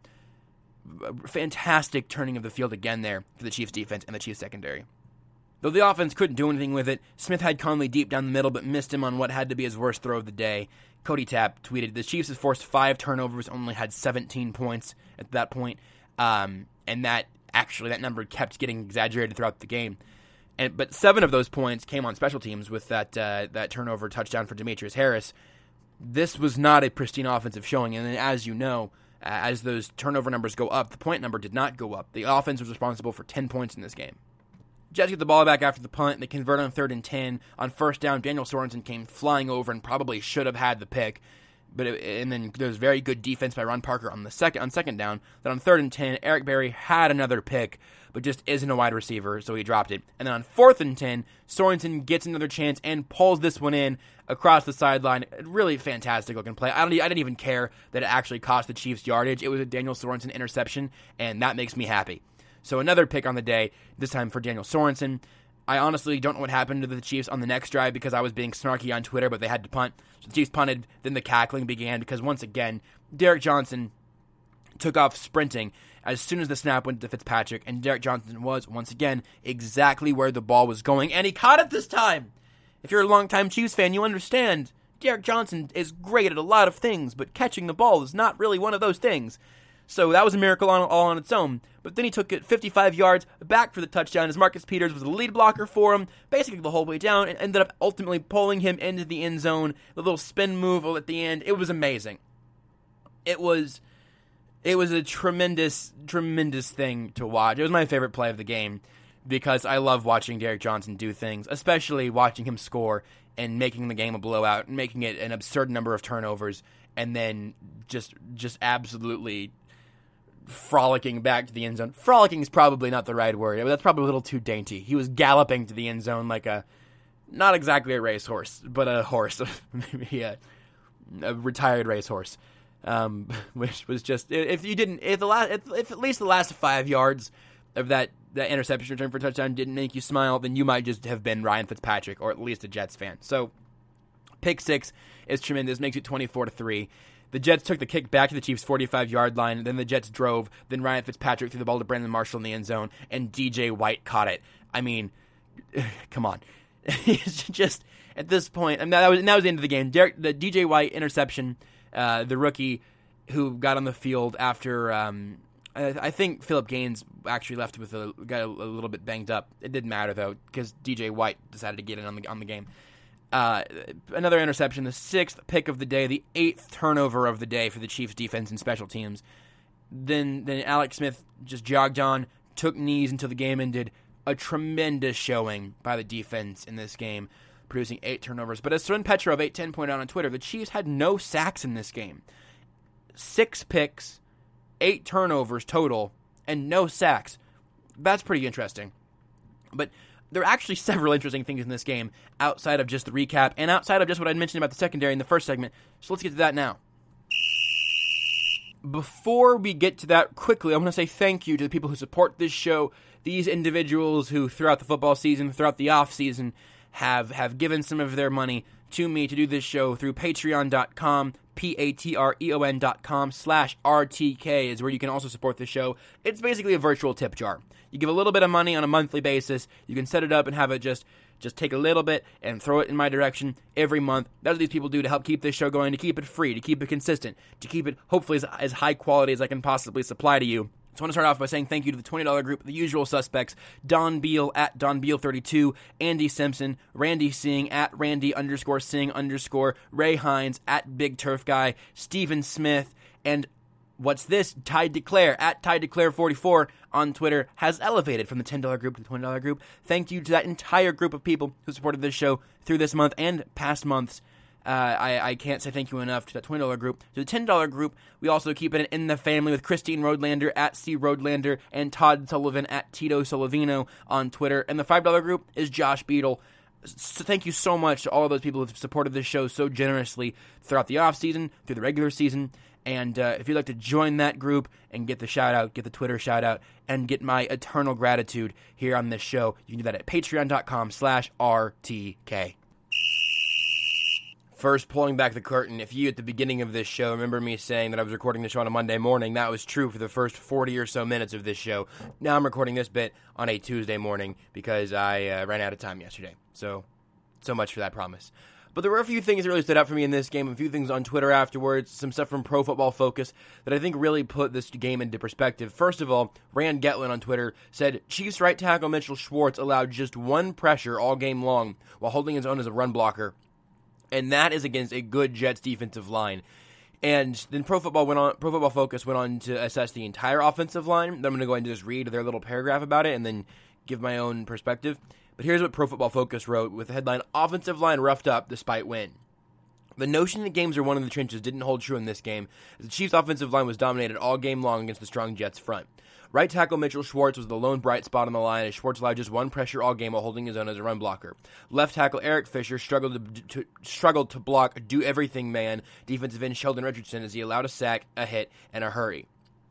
Fantastic turning of the field again there for the Chiefs defense and the Chiefs secondary. Though the offense couldn't do anything with it, Smith had Conley deep down the middle but missed him on what had to be his worst throw of the day. Cody Tapp tweeted, the Chiefs had forced five turnovers, only had seventeen points at that point, um, and that actually that number kept getting exaggerated throughout the game. And but seven of those points came on special teams with that uh, that turnover touchdown for Demetrius Harris. This was not a pristine offensive showing, and as you know, as those turnover numbers go up, the point number did not go up. The offense was responsible for ten points in this game. Jets get the ball back after the punt. They convert on third and ten. On first down, Daniel Sorensen came flying over and probably should have had the pick. But it, and then there was very good defense by Ron Parker on the second on second down. Then on third and ten, Eric Berry had another pick, but just isn't a wide receiver, so he dropped it. And then on fourth and ten, Sorensen gets another chance and pulls this one in across the sideline. Really fantastic looking play. I don't. I didn't even care that it actually cost the Chiefs yardage. It was a Daniel Sorensen interception, and that makes me happy. So another pick on the day, this time for Daniel Sorensen. I honestly don't know what happened to the Chiefs on the next drive because I was being snarky on Twitter, but they had to punt. So the Chiefs punted, then the cackling began because once again, Derek Johnson took off sprinting as soon as the snap went to Fitzpatrick, and Derek Johnson was, once again, exactly where the ball was going, and he caught it this time! If you're a longtime Chiefs fan, you understand. Derek Johnson is great at a lot of things, but catching the ball is not really one of those things. So that was a miracle on, all on its own. But then he took it fifty-five yards back for the touchdown as Marcus Peters was the lead blocker for him, basically the whole way down, and ended up ultimately pulling him into the end zone. The little spin move at the end, it was amazing. It was, it was a tremendous, tremendous thing to watch. It was my favorite play of the game because I love watching Derek Johnson do things, especially watching him score and making the game a blowout, and making it an absurd number of turnovers, and then just, just absolutely frolicking back to the end zone. Frolicking is probably not the right word. That's probably a little too dainty. He was galloping to the end zone like a, not exactly a racehorse, but a horse, maybe a, a retired racehorse, um, which was just, if you didn't, if the last, if, if at least the last five yards of that, that interception return for a touchdown didn't make you smile, then you might just have been Ryan Fitzpatrick, or at least a Jets fan. So, pick six is tremendous, makes it twenty-four to three. The Jets took the kick back to the Chiefs' forty-five-yard line, then the Jets drove, then Ryan Fitzpatrick threw the ball to Brandon Marshall in the end zone, and D J White caught it. I mean, come on. It's just, at this point, and that was, and that was the end of the game. Derek, the D J White interception, uh, the rookie who got on the field after, um, I, I think Philip Gaines actually left with a, got a, a little bit banged up. It didn't matter, though, because D J White decided to get in on the on the game. Uh, another interception, the sixth pick of the day, the eighth turnover of the day for the Chiefs defense and special teams. Then then Alex Smith just jogged on, took knees until the game ended. A tremendous showing by the defense in this game, producing eight turnovers. But as Sven Petrov eight ten pointed out on Twitter, the Chiefs had no sacks in this game. Six picks, eight turnovers total, and no sacks. That's pretty interesting. But there are actually several interesting things in this game outside of just the recap and outside of just what I mentioned about the secondary in the first segment. So let's get to that now. Before we get to that quickly, I want to say thank you to the people who support this show, these individuals who throughout the football season, throughout the off season, have, have given some of their money to me to do this show through patreon dot com, P A T R E O N dot com slash R T K is where you can also support the show. It's basically a virtual tip jar. You give a little bit of money on a monthly basis. You can set it up and have it just, just take a little bit and throw it in my direction every month. That's what these people do to help keep this show going, to keep it free, to keep it consistent, to keep it hopefully as, as high quality as I can possibly supply to you. So I want to start off by saying thank you to the twenty dollars group, the usual suspects: Don Beal at Don Beal thirty-two, Andy Simpson, Randy Singh at Randy underscore Singh underscore, Ray Hines at Big Turf Guy, Stephen Smith, and what's this? Ty Declare at Ty Declare forty-four on Twitter has elevated from the ten dollars group to the twenty dollars group. Thank you to that entire group of people who supported this show through this month and past months. Uh, I, I can't say thank you enough to that twenty dollars group. To the ten dollars group, we also keep it in the family with Christine Roadlander at C Roadlander and Todd Sullivan at Tito Solovino on Twitter. And the five dollars group is Josh Beadle. So thank you so much to all of those people who have supported this show so generously throughout the off season, through the regular season, And uh, if you'd like to join that group and get the shout-out, get the Twitter shout-out, and get my eternal gratitude here on this show, you can do that at patreon.com slash RTK. First, pulling back the curtain, if you at the beginning of this show remember me saying that I was recording the show on a Monday morning, that was true for the first forty or so minutes of this show. Now I'm recording this bit on a Tuesday morning because I uh, ran out of time yesterday. So, so much for that promise. But there were a few things that really stood out for me in this game, a few things on Twitter afterwards, some stuff from Pro Football Focus that I think really put this game into perspective. First of all, Rand Getlin on Twitter said, Chiefs right tackle Mitchell Schwartz allowed just one pressure all game long while holding his own as a run blocker. And that is against a good Jets defensive line. And then Pro Football went on. Pro Football Focus went on to assess the entire offensive line. Then I'm going to go ahead and just read their little paragraph about it and then give my own perspective. But here's what Pro Football Focus wrote with the headline, Offensive Line Roughed Up Despite Win. The notion that games are won in the trenches didn't hold true in this game, as the Chiefs' offensive line was dominated all game long against the strong Jets front. Right tackle Mitchell Schwartz was the lone bright spot on the line, as Schwartz allowed just one pressure all game while holding his own as a run blocker. Left tackle Eric Fisher struggled to, to struggled to block do-everything man defensive end Sheldon Richardson as he allowed a sack, a hit, and a hurry.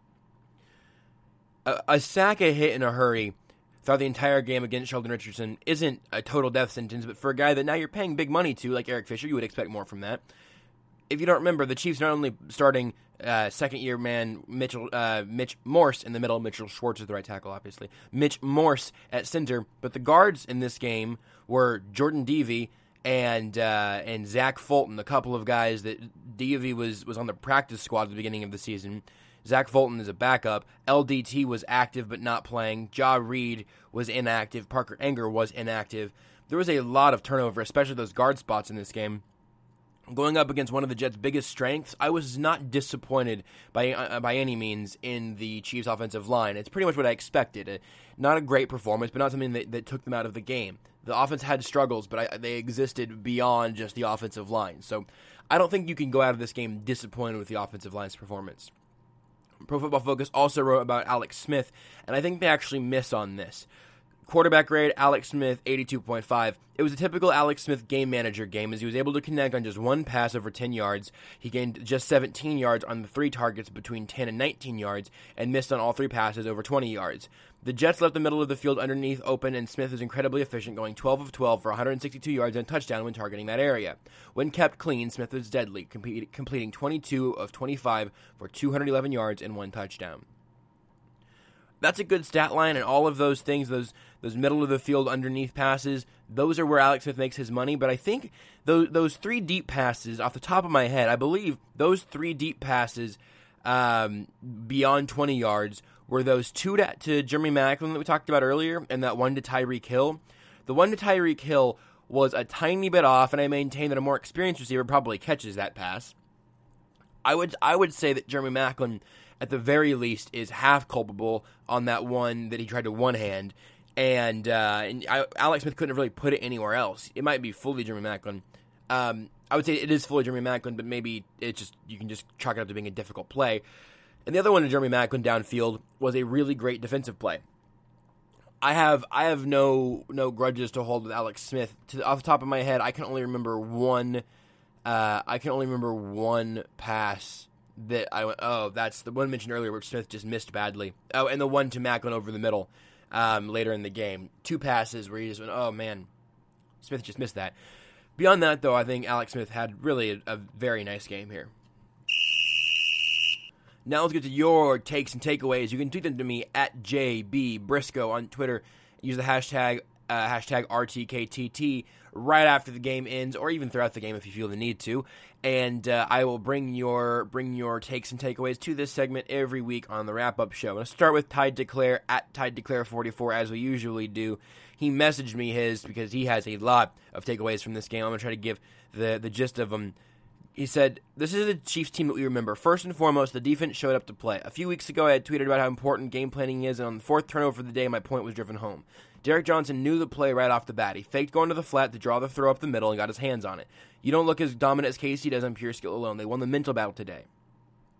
A, a sack, a hit, and a hurry throughout the entire game against Sheldon Richardson isn't a total death sentence, but for a guy that now you're paying big money to, like Eric Fisher, you would expect more from that. If you don't remember, the Chiefs not only starting uh, second-year man Mitchell, uh, Mitch Morse in the middle, Mitchell Schwartz is the right tackle, obviously, Mitch Morse at center, but the guards in this game were Jordan Devey and uh, and Zach Fulton, a couple of guys that Devey was, was on the practice squad at the beginning of the season. Zach Fulton is a backup. L D T was active but not playing. Ja Reed was inactive. Parker Enger was inactive. There was a lot of turnover, especially those guard spots in this game. Going up against one of the Jets' biggest strengths, I was not disappointed by uh, by any means in the Chiefs' offensive line. It's pretty much what I expected. Uh, not a great performance, but not something that, that took them out of the game. The offense had struggles, but I, they existed beyond just the offensive line. So I don't think you can go out of this game disappointed with the offensive line's performance. Pro Football Focus also wrote about Alex Smith, and I think they actually miss on this. Quarterback grade, Alex Smith, eighty-two point five. It was a typical Alex Smith game manager game as he was able to connect on just one pass over ten yards. He gained just seventeen yards on the three targets between ten and nineteen yards and missed on all three passes over twenty yards. The Jets left the middle of the field underneath open, and Smith was incredibly efficient, going twelve of twelve for one hundred sixty-two yards and a touchdown when targeting that area. When kept clean, Smith was deadly, completing twenty-two of twenty-five for two hundred eleven yards and one touchdown. That's a good stat line, and all of those things, those those middle-of-the-field underneath passes, those are where Alex Smith makes his money. But I think those, those three deep passes, off the top of my head, I believe those three deep passes um, beyond twenty yards were those two to, to Jeremy Maclin that we talked about earlier, and that one to Tyreek Hill. The one to Tyreek Hill was a tiny bit off, and I maintain that a more experienced receiver probably catches that pass. I would I would say that Jeremy Maclin, at the very least, is half culpable on that one that he tried to one-hand, and, uh, and I, Alex Smith couldn't have really put it anywhere else. It might be fully Jeremy Maclin. Um, I would say it is fully Jeremy Maclin, but maybe it's just you can just chalk it up to being a difficult play. And the other one to Jeremy Maclin downfield was a really great defensive play. I have I have no no grudges to hold with Alex Smith. To, off the top of my head, I can only remember one. Uh, I can only remember one pass that I went, oh, that's the one mentioned earlier where Smith just missed badly. Oh, and the one to Maclin over the middle um, later in the game. Two passes where he just went, oh, man, Smith just missed that. Beyond that, though, I think Alex Smith had really a, a very nice game here. Now let's get to your takes and takeaways. You can tweet them to me at J B Briscoe on Twitter. Use the hashtag uh, hashtag R T K T T right after the game ends, or even throughout the game if you feel the need to. And uh, I will bring your bring your takes and takeaways to this segment every week on the wrap-up show. I'm going to start with Tide Declare at Tide Declare forty-four, as we usually do. He messaged me his because he has a lot of takeaways from this game. I'm going to try to give the, the gist of them. He said, this is the Chiefs team that we remember. First and foremost, the defense showed up to play. A few weeks ago, I had tweeted about how important game planning is, and on the fourth turnover of the day, my point was driven home. Derek Johnson knew the play right off the bat. He faked going to the flat to draw the throw up the middle and got his hands on it. You don't look as dominant as K C does on pure skill alone. They won the mental battle today.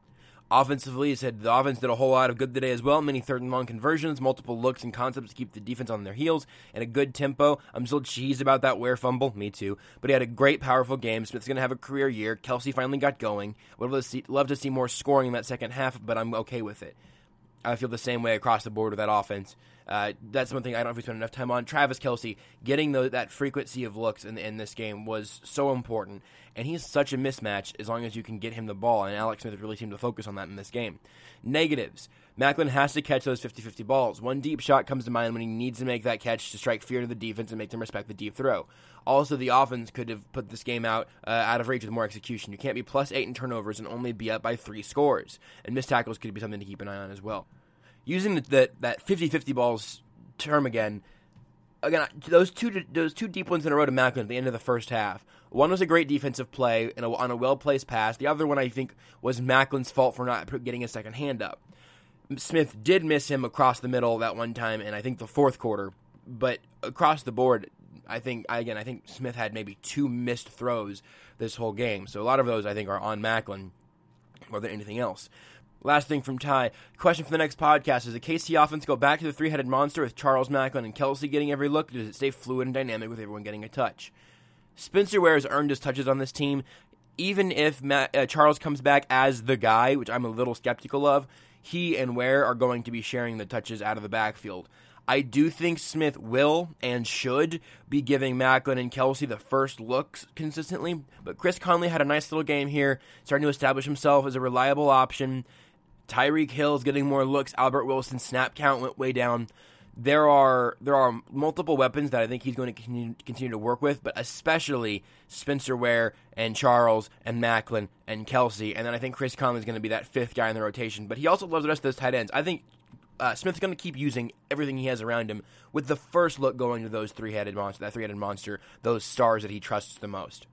Offensively, he said the offense did a whole lot of good today as well. Many third and long conversions, multiple looks and concepts to keep the defense on their heels, and a good tempo. I'm still cheesed about that Ware fumble. Me too. But he had a great, powerful game. Smith's going to have a career year. Kelce finally got going. Would love to see, love to see more scoring in that second half, but I'm okay with it. I feel the same way across the board with that offense. Uh, that's one thing I don't know if we spent enough time on. Travis Kelce, getting the, that frequency of looks in, in this game was so important, and he's such a mismatch as long as you can get him the ball, and Alex Smith really seemed to focus on that in this game. Negatives. Maclin has to catch those fifty-fifty balls. One deep shot comes to mind when he needs to make that catch to strike fear to the defense and make them respect the deep throw. Also, the offense could have put this game out uh, out of reach with more execution. You can't be plus eight in turnovers and only be up by three scores, and missed tackles could be something to keep an eye on as well. Using the, the, that fifty-fifty balls term again, again those two those two deep ones in a row to Maclin at the end of the first half. One was a great defensive play and a, on a well-placed pass. The other one, I think, was Macklin's fault for not getting his second hand up. Smith did miss him across the middle that one time, and I think the fourth quarter. But across the board, I think again, I think Smith had maybe two missed throws this whole game. So a lot of those, I think, are on Maclin more than anything else. Last thing from Ty. Question for the next podcast. Does the K C offense go back to the three-headed monster with Charles, Maclin, and Kelce getting every look? Or does it stay fluid and dynamic with everyone getting a touch? Spencer Ware has earned his touches on this team. Even if Matt, uh, Charles comes back as the guy, which I'm a little skeptical of, he and Ware are going to be sharing the touches out of the backfield. I do think Smith will and should be giving Maclin and Kelce the first looks consistently, but Chris Conley had a nice little game here, starting to establish himself as a reliable option. Tyreek Hill is getting more looks. Albert Wilson's snap count went way down. There are there are multiple weapons that I think he's going to continue, continue to work with, but especially Spencer Ware and Charles and Maclin and Kelce, and then I think Chris Conley is going to be that fifth guy in the rotation. But he also loves the rest of those tight ends. I think uh, Smith's going to keep using everything he has around him, with the first look going to those three-headed monster, that three-headed monster, those stars that he trusts the most.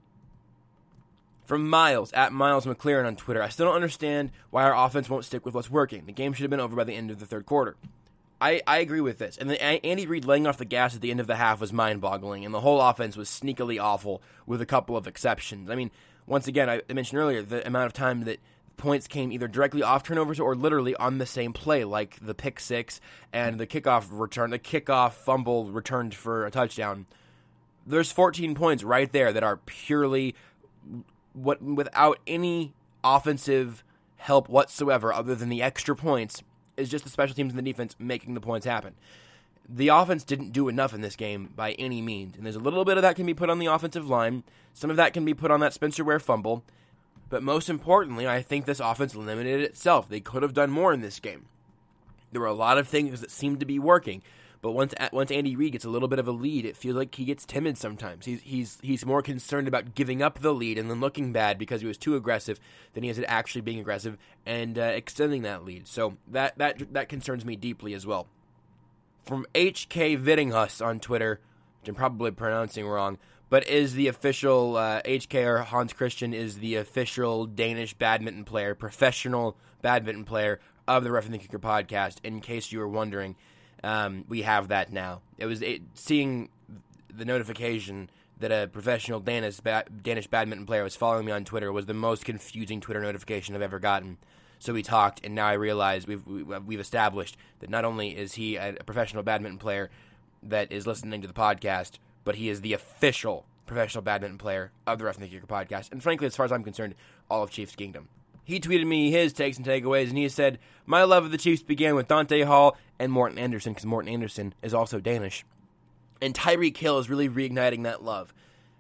From Miles, at Miles McLaren on Twitter, I still don't understand why our offense won't stick with what's working. The game should have been over by the end of the third quarter. I, I agree with this. And the, Andy Reid laying off the gas at the end of the half was mind-boggling, and the whole offense was sneakily awful with a couple of exceptions. I mean, once again, I mentioned earlier the amount of time that points came either directly off turnovers or literally on the same play, like the pick six and the kickoff return, the kickoff fumble returned for a touchdown. There's fourteen points right there that are purely what without any offensive help whatsoever other than the extra points. Is just the special teams and the defense making the points happen. The offense didn't do enough in this game by any means, and there's a little bit of that can be put on the offensive line. Some of that can be put on that Spencer Ware fumble, but most importantly, I think this offense limited itself. They could have done more in this game. There were a lot of things that seemed to be working, but once once Andy Reid gets a little bit of a lead, it feels like he gets timid sometimes. He's he's he's more concerned about giving up the lead and then looking bad because he was too aggressive than he is at actually being aggressive and uh, extending that lead. So that that that concerns me deeply as well. From H K Vittinghus on Twitter, which I'm probably pronouncing wrong, but is the official uh, H K or Hans Christian is the official Danish badminton player, professional badminton player of the Roughing the Kicker podcast. In case you were wondering. Um, we have that now. It was it, seeing the notification that a professional Danish ba- Danish badminton player was following me on Twitter was the most confusing Twitter notification I've ever gotten. So we talked, and now I realize we've we've established that not only is he a professional badminton player that is listening to the podcast, but he is the official professional badminton player of the Roughing the Kicker podcast. And frankly, as far as I'm concerned, all of Chiefs Kingdom. He tweeted me his takes and takeaways, and he said, "My love of the Chiefs began with Dante Hall and Morten Andersen, because Morten Andersen is also Danish. And Tyreek Hill is really reigniting that love.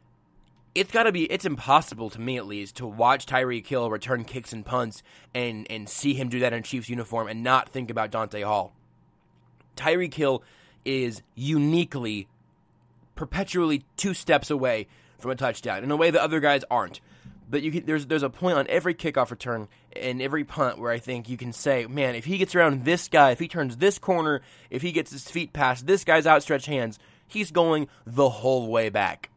It's got to be, it's impossible to me at least, to watch Tyreek Hill return kicks and punts and, and see him do that in a Chiefs uniform and not think about Dante Hall. Tyreek Hill is uniquely, perpetually two steps away from a touchdown in a way that other guys aren't. But you can, there's there's a point on every kickoff return and every punt where I think you can say, man, if he gets around this guy, if he turns this corner, if he gets his feet past this guy's outstretched hands, he's going the whole way back.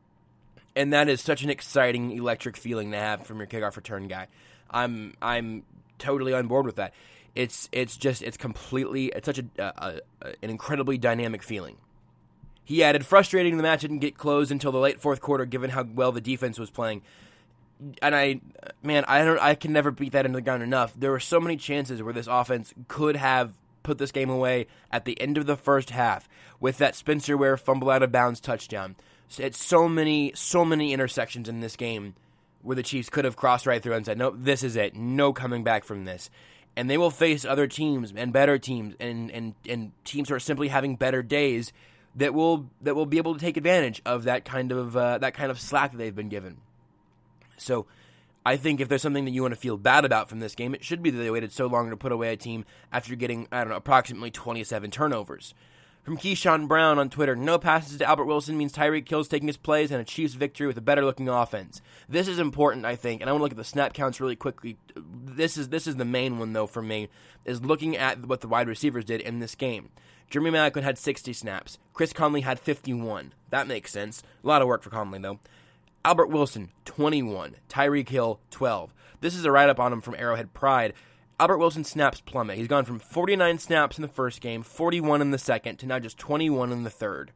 And that is such an exciting, electric feeling to have from your kickoff return guy. I'm I'm totally on board with that. It's it's just it's completely it's such a, a, a an incredibly dynamic feeling. He added, frustrating the match didn't get closed until the late fourth quarter, given how well the defense was playing. and I, man, I don't, I can never beat that into the ground enough. There were so many chances where this offense could have put this game away at the end of the first half with that Spencer Ware fumble out of bounds touchdown. It's so many, so many intersections in this game where the Chiefs could have crossed right through and said, nope, this is it. No coming back from this. And they will face other teams and better teams and, and, and teams who are simply having better days that will that will be able to take advantage of that kind of uh, that kind of slack that they've been given. So I think if there's something that you want to feel bad about from this game, it should be that they waited so long to put away a team after getting, I don't know, approximately twenty-seven turnovers. From Keyshawn Brown on Twitter, no passes to Albert Wilson means Tyreek Hill's taking his plays and a Chiefs victory with a better-looking offense. This is important, I think, and I want to look at the snap counts really quickly. This is this is the main one, though, for me, is looking at what the wide receivers did in this game. Jeremy Maclin had sixty snaps. Chris Conley had fifty-one. That makes sense. A lot of work for Conley, though. Albert Wilson, twenty-one. Tyreek Hill, twelve. This is a write-up on him from Arrowhead Pride. Albert Wilson's snaps plummet. He's gone from forty-nine snaps in the first game, forty-one in the second, to now just twenty-one in the third.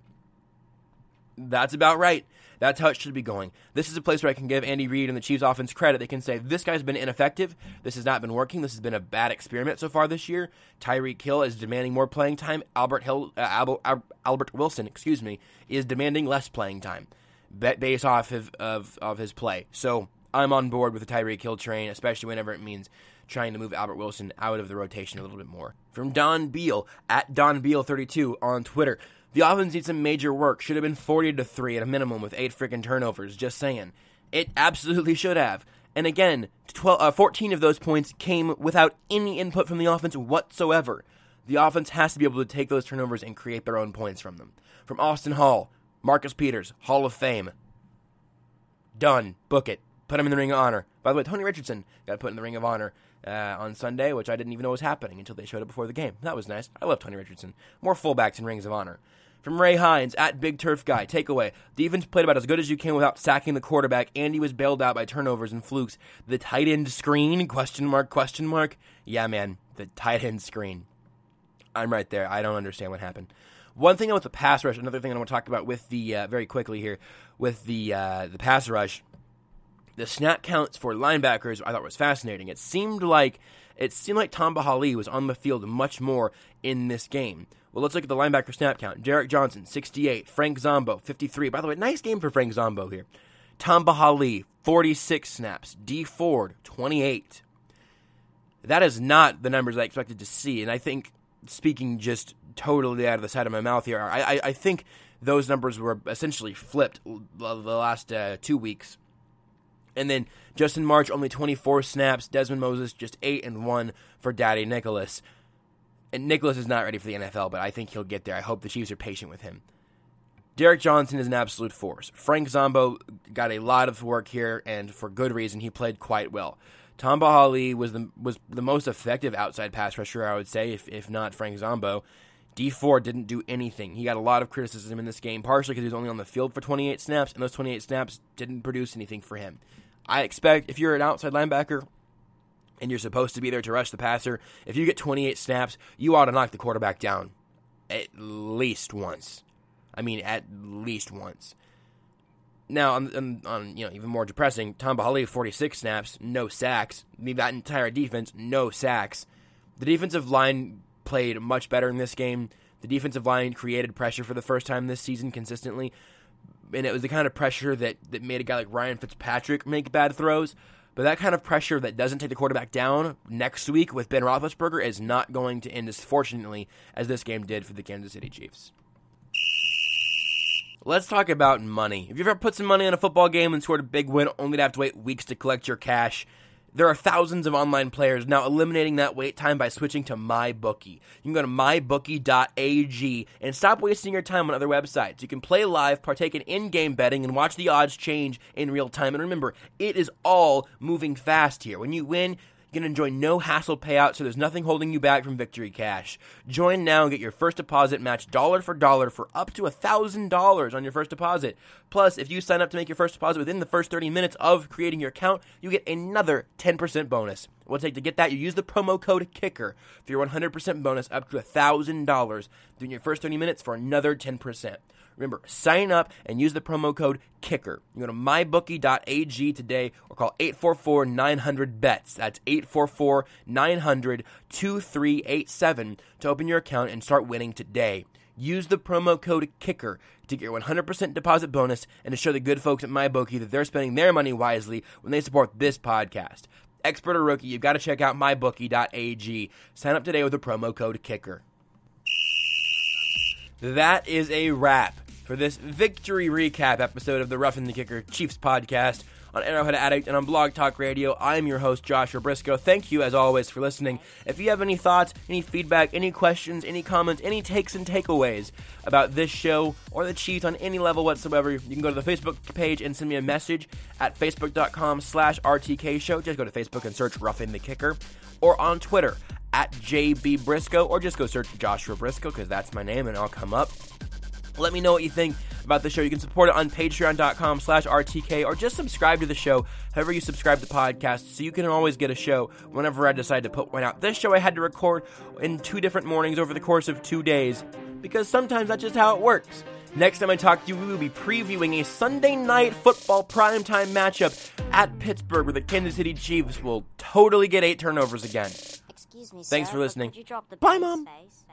That's about right. That's how it should be going. This is a place where I can give Andy Reid and the Chiefs offense credit. They can say, this guy's been ineffective. This has not been working. This has been a bad experiment so far this year. Tyreek Hill is demanding more playing time. Albert Hill, uh, Albert, Albert Wilson, excuse me, is demanding less playing time based off of, of, of his play. So I'm on board with the Tyreek Hill train, especially whenever it means trying to move Albert Wilson out of the rotation a little bit more. From Don Beal, at Don Beal thirty-two on Twitter, the offense needs some major work. Should have been forty to three at a minimum with eight freaking turnovers. Just saying. It absolutely should have. And again, twelve, uh, fourteen of those points came without any input from the offense whatsoever. The offense has to be able to take those turnovers and create their own points from them. From Austin Hall, Marcus Peters, Hall of Fame. Done. Book it. Put him in the Ring of Honor. By the way, Tony Richardson got put in the Ring of Honor uh, on Sunday, which I didn't even know was happening until they showed up before the game. That was nice. I love Tony Richardson. More fullbacks in Rings of Honor. From Ray Hines, at Big Turf Guy, takeaway. Defense played about as good as you can without sacking the quarterback. Andy was bailed out by turnovers and flukes. The tight end screen, question mark, question mark. Yeah, man, the tight end screen. I'm right there. I don't understand what happened. One thing with the pass rush, another thing I want to talk about with the, uh, very quickly here, with the uh, the pass rush, the snap counts for linebackers I thought was fascinating. It seemed like it seemed like Tamba Hali was on the field much more in this game. Well, let's look at the linebacker snap count. Derek Johnson, sixty-eight. Frank Zombo, fifty-three. By the way, nice game for Frank Zombo here. Tamba Hali, forty-six snaps. D Ford, twenty-eight. That is not the numbers I expected to see, and I think, speaking just totally out of the side of my mouth here, I, I, I think those numbers were essentially flipped the last uh, two weeks. And then Justin March, only twenty-four snaps. Desmond Moses, just eight and one for Daddy Nicholas. And Nicholas is not ready for the N F L, but I think he'll get there. I hope the Chiefs are patient with him. Derek Johnson is an absolute force. Frank Zombo got a lot of work here, and for good reason. He played quite well. Tamba Hali was the was the most effective outside pass rusher, I would say, if if not Frank Zombo. D four didn't do anything. He got a lot of criticism in this game, partially because he was only on the field for twenty-eight snaps, and those twenty-eight snaps didn't produce anything for him. I expect if you're an outside linebacker and you're supposed to be there to rush the passer, if you get twenty-eight snaps, you ought to knock the quarterback down at least once. I mean, at least once. Now, on, on, on you know, even more depressing, Tamba Hali, forty-six snaps, no sacks. That entire defense, no sacks. The defensive line played much better in this game. The defensive line created pressure for the first time this season consistently, and it was the kind of pressure that, that made a guy like Ryan Fitzpatrick make bad throws. But that kind of pressure that doesn't take the quarterback down next week with Ben Roethlisberger is not going to end as fortunately as this game did for the Kansas City Chiefs. Let's talk about money. If you've ever put some money on a football game and scored a big win only to have to wait weeks to collect your cash, there are thousands of online players now eliminating that wait time by switching to MyBookie. You can go to my bookie dot a g and stop wasting your time on other websites. You can play live, partake in in-game betting, and watch the odds change in real time. And remember, it is all moving fast here. When you win, you can enjoy no hassle payout, so there's nothing holding you back from victory cash. Join now and get your first deposit matched dollar for dollar for up to one thousand dollars on your first deposit. Plus, if you sign up to make your first deposit within the first thirty minutes of creating your account, you get another ten percent bonus. What's it take to get that? You use the promo code KICKER for your one hundred percent bonus up to one thousand dollars during your first thirty minutes for another ten percent. Remember, sign up and use the promo code KICKER. You go to my bookie dot a g today or call eight four four, nine hundred, B E T S. That's eight four four, nine hundred, two three eight seven to open your account and start winning today. Use the promo code KICKER to get your one hundred percent deposit bonus and to show the good folks at MyBookie that they're spending their money wisely when they support this podcast. Expert or rookie, you've got to check out my bookie dot a g. Sign up today with the promo code KICKER. That is a wrap for this victory recap episode of the Roughing the Kicker Chiefs podcast on Arrowhead Addict and on Blog Talk Radio. I'm your host, Joshua Briscoe. Thank you, as always, for listening. If you have any thoughts, any feedback, any questions, any comments, any takes and takeaways about this show or the Chiefs on any level whatsoever, you can go to the Facebook page and send me a message at facebook.com slash RTK show. Just go to Facebook and search Roughing the Kicker, or on Twitter at J B Briscoe, or just go search Joshua Briscoe, because that's my name, and I'll come up. Let me know what you think about the show. You can support it on patreon.com slash RTK, or just subscribe to the show however you subscribe to podcasts, so you can always get a show whenever I decide to put one out. This show I had to record in two different mornings over the course of two days, because sometimes that's just how it works. Next time I talk to you, we will be previewing a Sunday night football primetime matchup at Pittsburgh, where the Kansas City Chiefs will totally get eight turnovers again. Excuse me, Thanks sir, for listening. could you drop the Bye, base Mom. space?